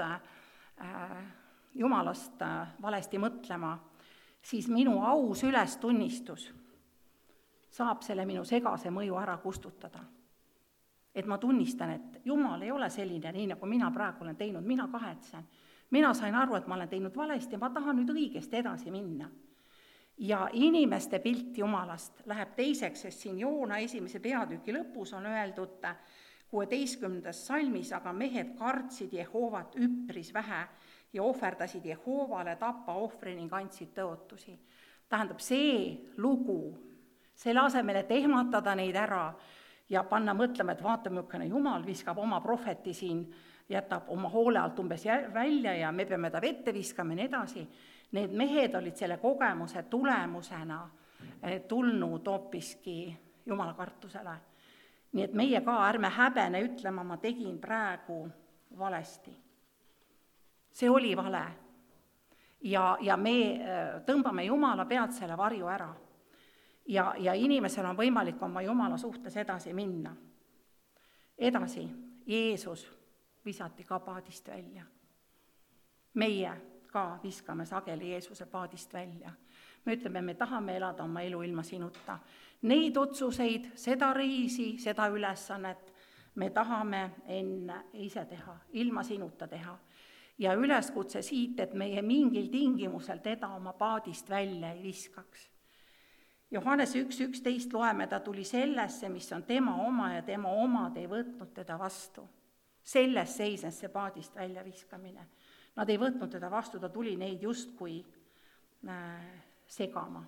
Jumalast valesti mõtlema, siis minu aus ülestunnistus saab selle minu segase mõju ära kustutada. Et ma tunnistan, et Jumal ei ole selline, nii nagu mina praegu olen teinud, mina kahetsen. Mina sain aru, et ma olen teinud valesti ja ma tahan nüüd õigesti edasi minna. Ja inimeste pilt Jumalast läheb teiseks, sest siin Joona 1. peatüki lõpus on öeldud 16. salmis, aga mehed kartsid Jehovat üpris vähe ja ohverdasid Jehovale tapa ohvri ning andsid tõotusi. Tähendab, see lugu, selle asemel, et ehmatada neid ära ja panna mõtlema, et vaata, milline Jumal viskab oma prohveti siin, jätab oma hoole alt umbes välja ja me peame ta vette viskama ja nii edasi. Need mehed olid selle kogemuse tulemusena tulnud hoopiski Jumala kartusele. Nii et meie ka ärme häbene ütlema, ma tegin praegu valesti. See oli vale. Ja me tõmbame Jumala pealt selle varju ära. Ja inimesel on võimalik oma Jumala suhtes edasi minna. Edasi, Jeesus visati ka paadist välja. Meie ka viskame sageli Jeesuse paadist välja. Me ütleme, me tahame elada oma elu ilma sinuta. Neid otsuseid, seda reisi, seda ülesannet me tahame enne ise teha, ilma sinuta teha. Ja üleskutse siit, et meie mingil tingimusel teda oma paadist välja ei viskaks. Johannes 1.11 loeme, ta tuli sellesse, mis on tema oma ja tema omad ei võtnud teda vastu. Selles seisnes see paadist välja viskamine. Nad ei võtnud teda vastu, ta tuli neid justkui segama.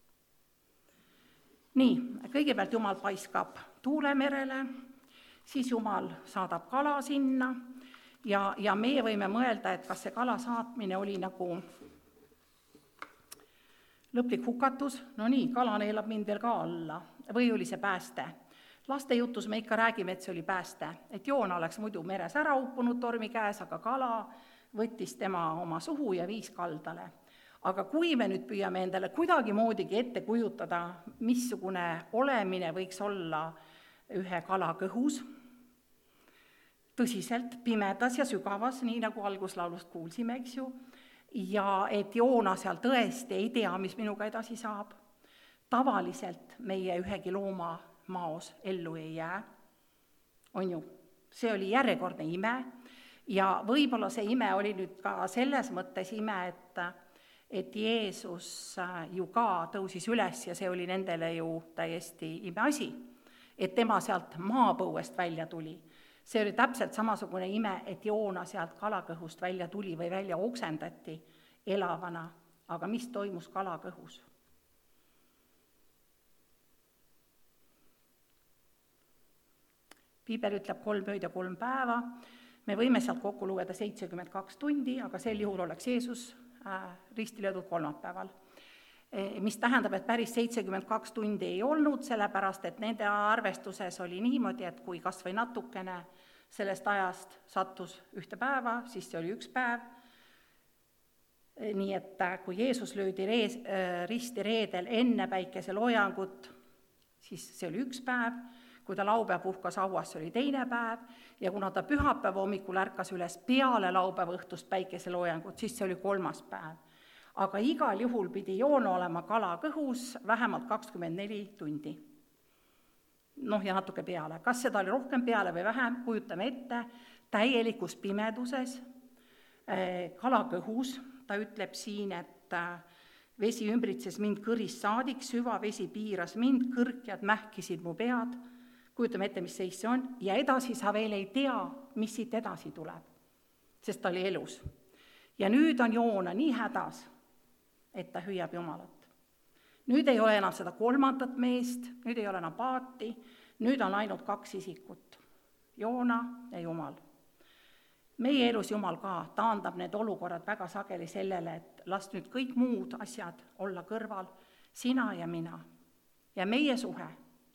Nii, kõigepealt Jumal paiskab tuulemerele, siis Jumal saadab kala sinna ja meie võime mõelda, et kas see kala saatmine oli nagu lõplik hukatus, no nii, kala neelab mind veel ka alla, või oli see pääste. Laste jutus me ikka räägime, et see oli pääste, et Joona oleks muidu meres ära uppunud tormi käes, aga kala võttis tema oma suhu ja viis kaldale. Aga kui me nüüd püüame endale kuidagimoodigi ette kujutada, missugune olemine võiks olla ühe kala kõhus, tõsiselt pimedas ja sügavas, nii nagu alguslaulust kuulsime, eks ju, ja et Joona seal tõesti ei tea, mis minuga edasi saab. Tavaliselt meie ühegi looma maos ellu ei jää, on ju. See oli järjekordne ime ja võib-olla see ime oli nüüd ka selles mõttes ime, et Jeesus ju ka tõusis üles ja see oli nendele ju täiesti imeasi, et tema sealt maapõuest välja tuli. See oli täpselt samasugune ime, et Joona sealt kalakõhust välja tuli või välja oksendati elavana, aga mis toimus kalakõhus? Piibel ütleb 3 ööd ja 3 päeva, me võime sealt kokku lugeda 72 tundi, aga sel juhul oleks Jeesus risti löödud kolmapäeval. Mis tähendab, et päris 72 tundi ei olnud, sellepärast et nende arvestuses oli niimoodi, et kui kas või natukene sellest ajast sattus ühte päeva, siis see oli 1 päev. Nii et kui Jeesus löödi risti reedel enne päikeseloojangut, siis see oli 1 päev, kui ta laupäev puhkas hauas, see oli 2. päev, ja kuna ta pühapäeva hommikul ärkas üles peale laupäeva õhtust päikeseloojangut, siis see oli 3. päev. Aga igal juhul pidi Joona olema kalakõhus vähemalt 24 tundi. Ja natuke peale. Kas seda oli rohkem peale või vähem, kujutame ette, täielikus pimeduses, kalakõhus, ta ütleb siin, et vesi ümbritses mind kõrist saadik, süva vesi piiras mind, kõrkjad mähkisid mu pead, kujutame ette, mis seis see on, ja edasi sa veel ei tea, mis siit edasi tuleb, sest ta oli elus. Ja nüüd on Joona nii hädas, et ta hüüab Jumalat. Nüüd ei ole enam seda 3. meest, nüüd ei ole enam paati, nüüd on ainult 2 isikut, Joona ja Jumal. Meie elus Jumal ka taandab need olukorrad väga sageli sellele, et las nüüd kõik muud asjad olla kõrval, sina ja mina ja meie suhe.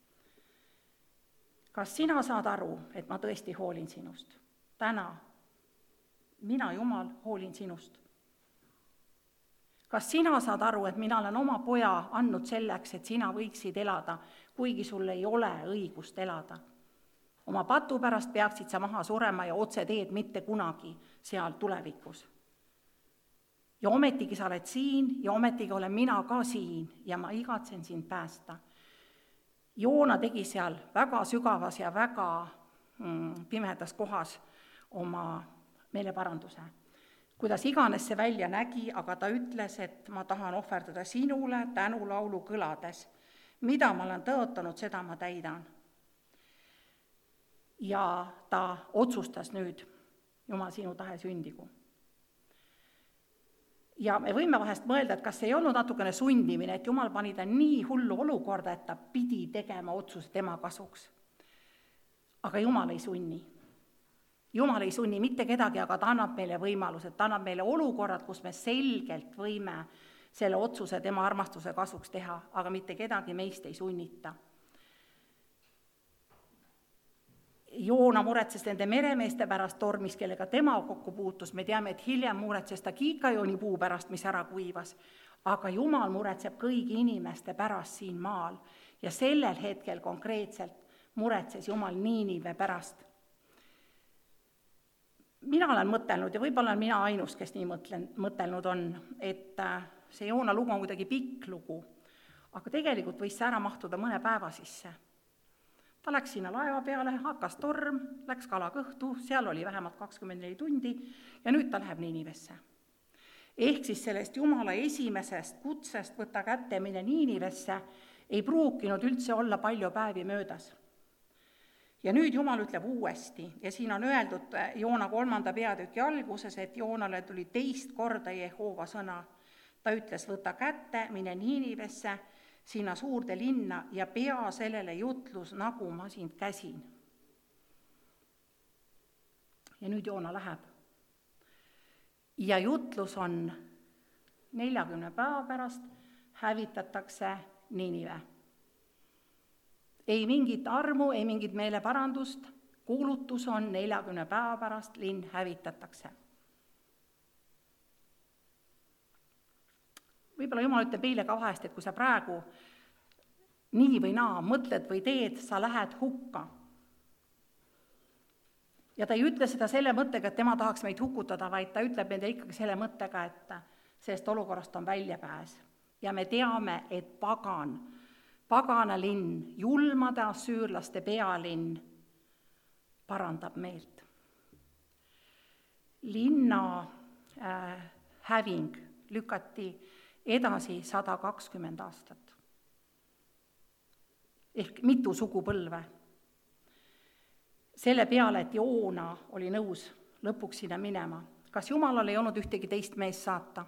Kas sina saad aru, et ma tõesti hoolin sinust? Täna mina, Jumal, hoolin sinust. Kas sina saad aru, et mina olen oma poja andnud selleks, et sina võiksid elada, kuigi sul ei ole õigust elada? Oma patu pärast peaksid sa maha surema ja otse teed mitte kunagi seal tulevikus. Ja ometigi sa oled siin ja ometigi olen mina ka siin ja ma igatsen sind päästa. Joona tegi seal väga sügavas ja väga pimedas kohas oma meeleparanduse. Kuidas iganes see välja nägi, aga ta ütles, et ma tahan ohverdada sinule tänulaulu kõlades. Mida ma olen tõotanud, seda ma täidan. Ja ta otsustas nüüd, Jumal, sinu tahe sündigu. Ja me võime vahest mõelda, et kas see ei olnud natukene sundimine, et Jumal pani ta nii hullu olukorda, et ta pidi tegema otsuse tema kasuks. Aga Jumal ei sunni. Jumal ei sunni mitte kedagi, aga ta annab meile võimalused, ta annab meile olukorrad, kus me selgelt võime selle otsuse tema armastuse kasuks teha, aga mitte kedagi meist ei sunnita. Joona muretses nende meremeeste pärast tormis, kellega tema kokku puutus. Me teame, et hiljem muretses ta kiikajooni puu pärast, mis ära kuivas. Aga Jumal muretseb kõigi inimeste pärast siin maal. Ja sellel hetkel konkreetselt muretses Jumal Niinive pärast. Mina olen mõtelnud ja võib-olla mina ainus, kes nii mõtelnud on, et see Joona lugu on kuidagi pikk lugu, aga tegelikult võis see ära mahtuda mõne päeva sisse. Ta läks sinna laeva peale, hakkas torm, läks kalakõhtu, seal oli vähemalt 24 tundi ja nüüd ta läheb Niinivesse. Ehk siis sellest Jumala esimesest kutsest võtta kätte mine Niinivesse ei pruukinud üldse olla palju päevi möödas. Ja nüüd Jumal ütleb uuesti ja siin on öeldud Joona 3. peatüki alguses, et Joonale tuli 2 korda Jehova sõna. Ta ütles, võta kätte, mine Niinivesse, sinna suurde linna ja pea sellele jutlus, nagu ma sind käsin. Ja nüüd Joona läheb. Ja jutlus on 40 päeva pärast hävitatakse Niinive. Ei mingit armu, ei mingit meeleparandust, kuulutus on 40 päeva pärast linn hävitatakse. võib-olla Jumal ütleb meile ka vahest, et kui sa praegu nii või naa mõtled või teed, sa lähed hukka. Ja ta ei ütle seda selle mõttega, et tema tahaks meid hukutada, vaid ta ütleb meile ikkagi selle mõttega, et sellest olukorrast on väljapääs. Ja me teame, et pagana linn, julmade assüürlaste pealinn parandab meelt. Linna häving lükati edasi 120 aastat. Ehk mitu sugupõlve. Selle peale, et Joona oli nõus lõpuks sinna minema. Kas Jumalal ei olnud ühtegi teist meest saata?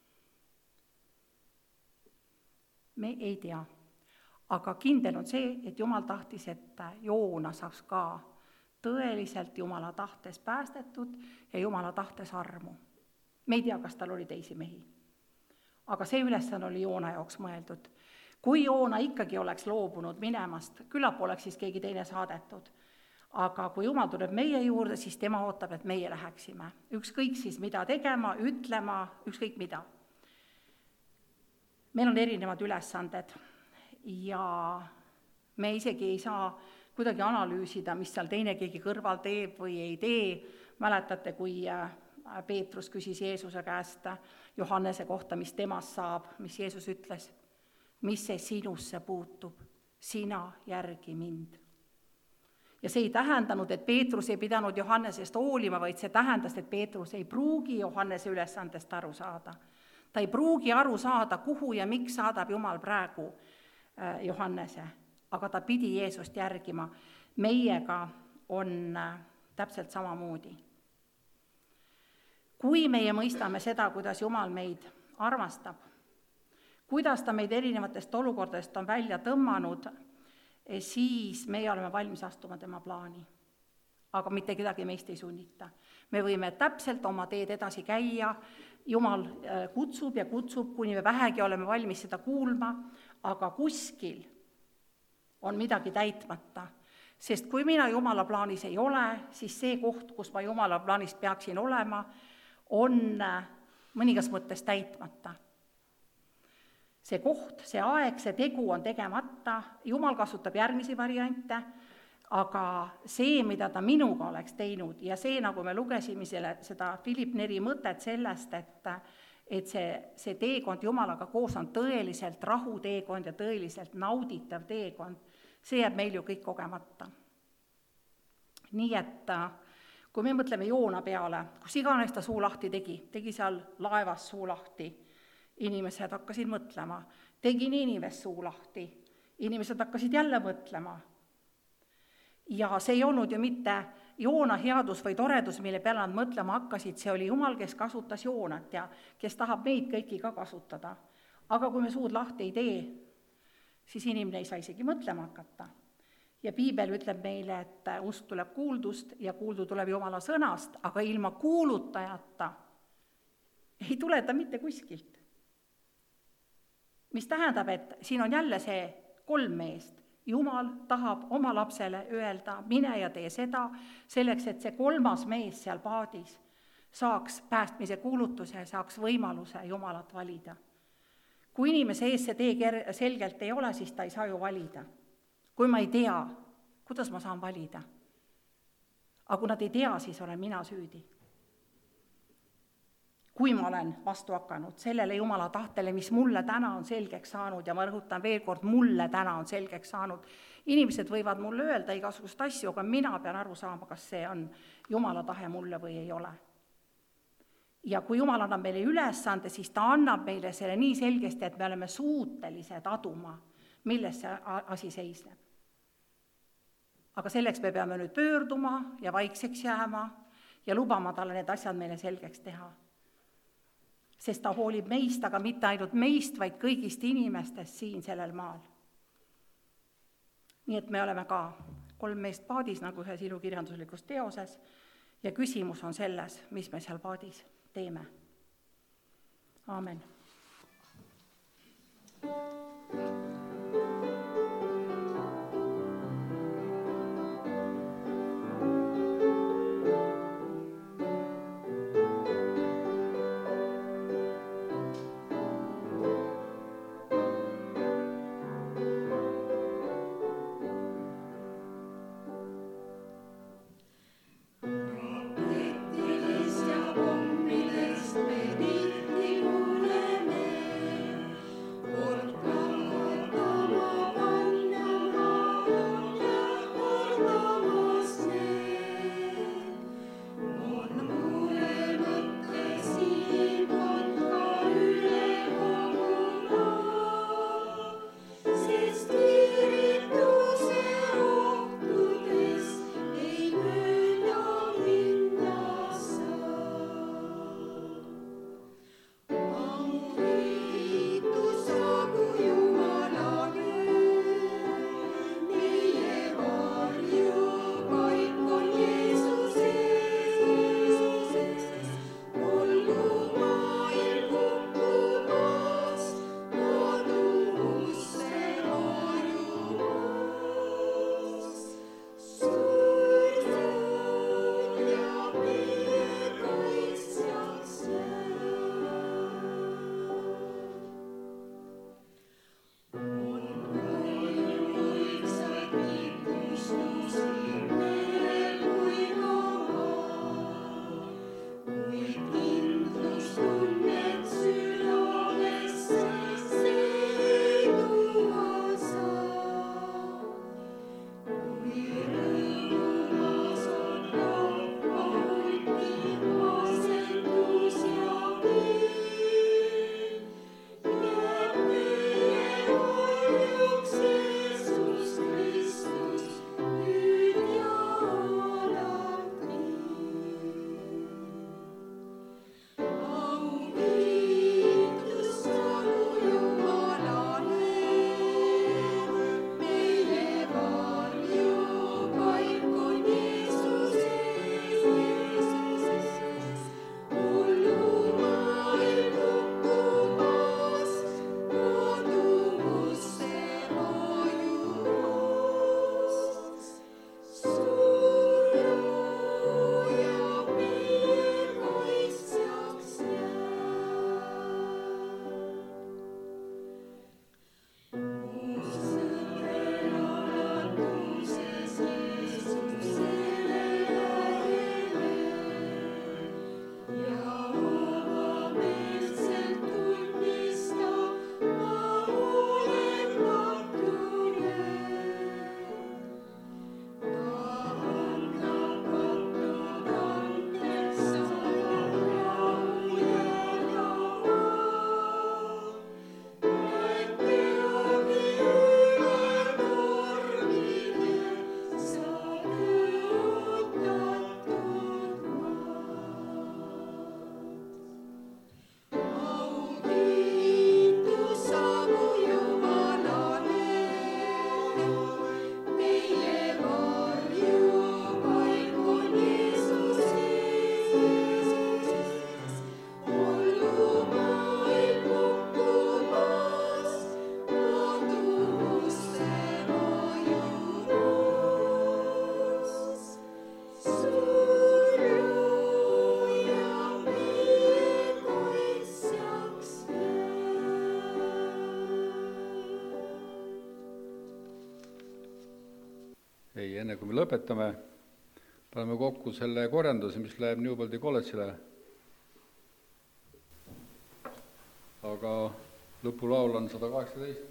Me ei tea. Aga kindel on see, et Jumal tahtis, et Joona saaks ka tõeliselt Jumala tahtes päästetud ja Jumala tahtes armu. Me ei tea, kas tal oli teisi mehi. Aga see ülesanne oli Joona jaoks mõeldud. Kui Joona ikkagi oleks loobunud minemast, küllap oleks siis keegi teine saadetud. Aga kui Jumal tuleb meie juurde, siis tema ootab, et meie läheksime. Ükskõik siis mida tegema, ütlema, ükskõik mida. Meil on erinevad ülesanded ja me isegi ei saa kuidagi analüüsida, mis seal teine keegi kõrval teeb või ei tee. Mäletate, kui Peetrus küsis Jeesuse käest Johannese kohta, mis temast saab, mis Jeesus ütles, mis see sinusse puutub, sina järgi mind. Ja see ei tähendanud, et Peetrus ei pidanud Johannesest hoolima, vaid see tähendas, et Peetrus ei pruugi Johannese ülesandest aru saada. Ta ei pruugi aru saada, kuhu ja miks saadab Jumal praegu Johannese, aga ta pidi Jeesust järgima. Meiega on täpselt samamoodi. Kui meie mõistame seda, kuidas Jumal meid armastab, kuidas ta meid erinevatest olukordadest on välja tõmmanud, siis meie oleme valmis astuma tema plaani. Aga mitte kedagi meist ei sunnita. Me võime täpselt oma teed edasi käia, Jumal kutsub ja kutsub, kuni me vähegi oleme valmis seda kuulma, aga kuskil on midagi täitmata. Sest kui mina Jumala plaanis ei ole, siis see koht, kus ma Jumala plaanis peaksin olema, on mõningas mõttes täitmata. See koht, see aeg, see tegu on tegemata, Jumal kasutab järgmisi variante, aga see, mida ta minuga oleks teinud ja see, nagu me lugesime seda Philip Neri mõtet sellest, et see teekond Jumalaga koos on tõeliselt rahuteekond ja tõeliselt nauditav teekond, see jääb meil ju kõik kogemata. Nii et kui me mõtleme Joona peale, kus iganes ta suu lahti tegi seal laevas suu lahti, inimesed hakkasid mõtlema, tegi Niinivest suu lahti, inimesed hakkasid jälle mõtlema. Ja see ei olnud ju mitte Joona headus või toredus, mille peale nad mõtlema hakkasid, see oli Jumal, kes kasutas Joonat ja kes tahab meid kõiki ka kasutada. Aga kui me suud lahti ei tee, siis inimene ei saa isegi mõtlema hakata. Ja Piibel ütleb meile, et usk tuleb kuuldust ja kuuldu tuleb Jumala sõnast, aga ilma kuulutajata ei tule ta mitte kuskilt. Mis tähendab, et siin on jälle see 3 meest. Jumal tahab oma lapsele öelda, mine ja tee seda, selleks, et see 3. mees seal paadis saaks päästmise kuulutuse, saaks võimaluse Jumalat valida. Kui inimese ees see tee selgelt ei ole, siis ta ei saa ju valida. Kui ma ei tea, kuidas ma saan valida? Aga kui nad ei tea, siis olen mina süüdi. Kui ma olen vastu hakanud sellele Jumala tahtele, mis mulle täna on selgeks saanud ja ma rõhutan veel kord, mulle täna on selgeks saanud. Inimesed võivad mulle öelda igasugust asju, aga mina pean aru saama, kas see on Jumala tahe mulle või ei ole. Ja kui Jumal annab meile ülesande, siis ta annab meile selle nii selgesti, et me oleme suutelised aduma, milles see asi seisneb. Aga selleks me peame nüüd pöörduma ja vaikseks jääma ja lubama talle need asjad meile selgeks teha. Sest ta hoolib meist, aga mitte ainult meist, vaid kõigist inimestest siin sellel maal. Nii et me oleme ka 3 meest paadis, nagu ühes ilukirjanduslikus teoses, ja küsimus on selles, mis me seal paadis teeme. Aamen. enne kui me lõpetame, paneme kokku selle korjanduse, mis läheb Newboldi kolledžile. Aga lõpulaul on 118.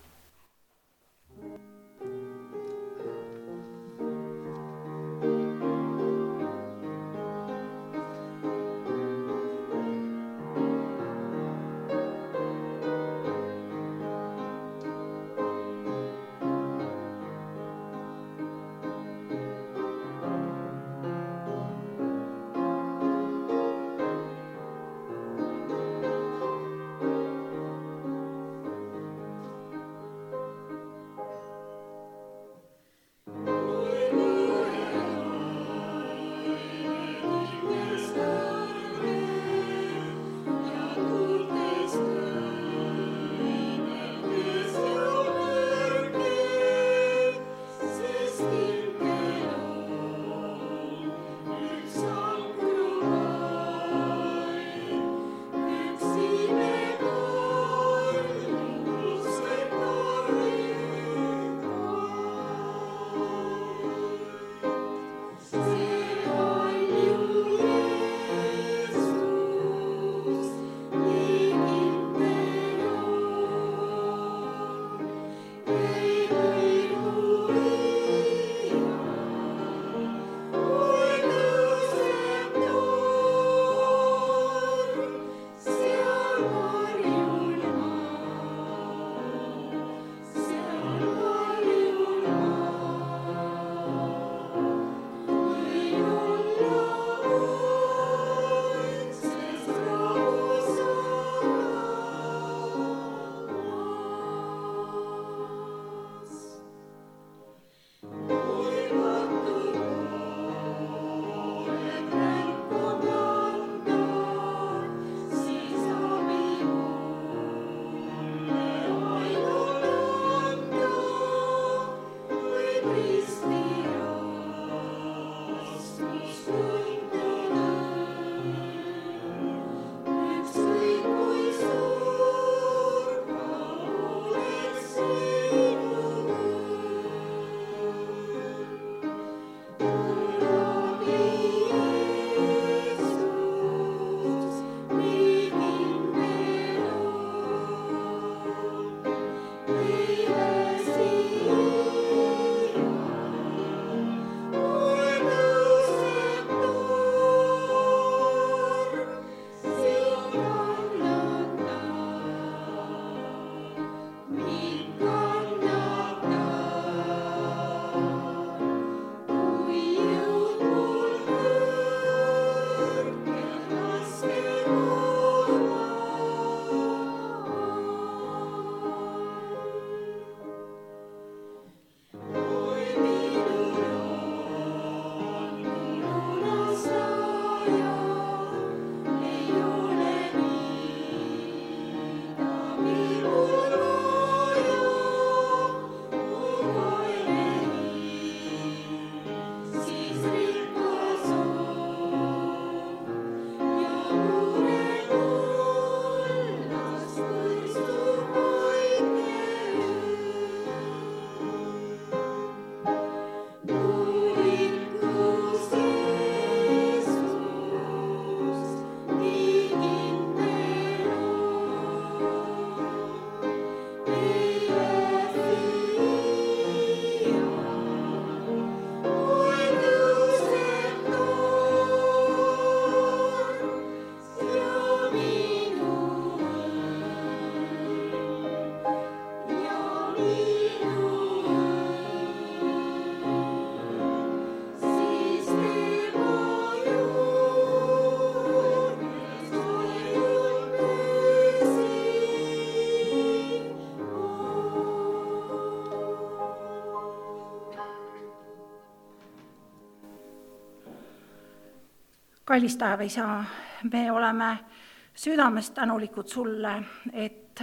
kallis taevaisa, me oleme südamest tänulikud sulle, et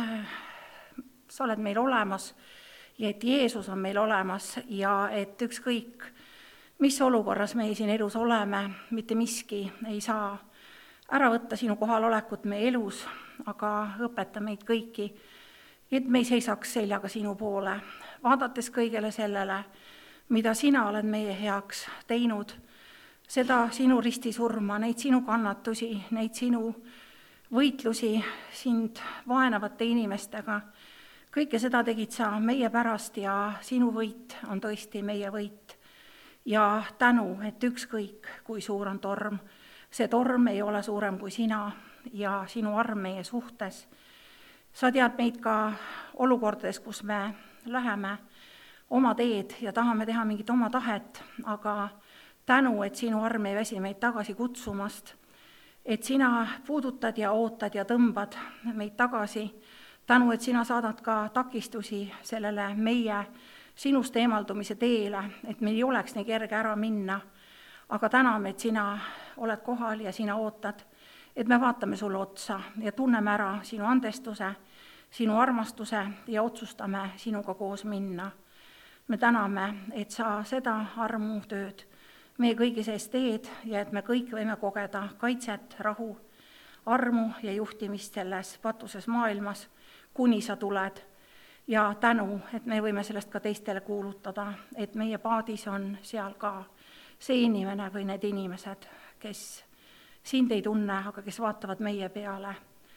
sa oled meil olemas ja et Jeesus on meil olemas ja et ükskõik, mis olukorras me siin elus oleme, mitte miski ei saa ära võtta sinu kohalolekut meie elus, aga õpeta meid kõiki, et me ei seisaks seljaga sinu poole, vaadates kõigele sellele, mida sina oled meie heaks teinud, seda sinu ristisurma, neid sinu kannatusi, neid sinu võitlusi sind vaenavate inimestega. Kõike seda tegid sa meie pärast ja sinu võit on tõesti meie võit. Ja tänu, et ükskõik, kui suur on torm, see torm ei ole suurem kui sina ja sinu arm meie suhtes. Sa tead meid ka olukordades, kus me läheme oma teed ja tahame teha mingit oma tahet, aga tänu, et sinu arm ei väsi meid tagasi kutsumast, et sina puudutad ja ootad ja tõmbad meid tagasi, tänu, et sina saadad ka takistusi sellele meie sinust eemaldumise teele, et meil ei oleks nii kerge ära minna, aga täname, et sina oled kohal ja sina ootad, et me vaatame sulle otsa ja tunneme ära sinu andestuse, sinu armastuse ja otsustame sinuga koos minna. Me täname, et sa seda armutööd meie kõigi sees teed ja et me kõik võime kogeda kaitset, rahu, armu ja juhtimist selles patuses maailmas, kuni sa tuled. Ja tänu, et me võime sellest ka teistele kuulutada, et meie paadis on seal ka see inimene või need inimesed, kes sind ei tunne, aga kes vaatavad meie peale.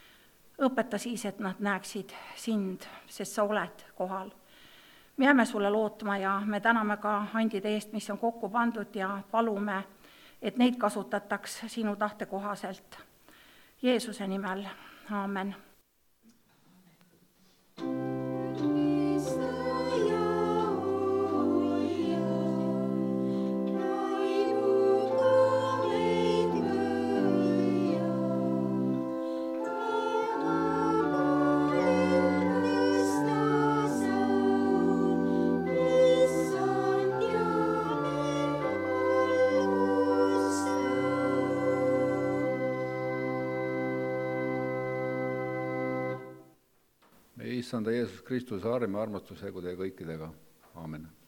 Õpeta siis, et nad näeksid sind, sest sa oled kohal. Me jääme sulle lootma ja me täname ka andide eest, mis on kokku pandud ja palume, et neid kasutataks sinu tahte kohaselt. Jeesuse nimel, aamen. Issanda Jeesus Kristuse arm ja armastus segu teie kõikidega. Aamen.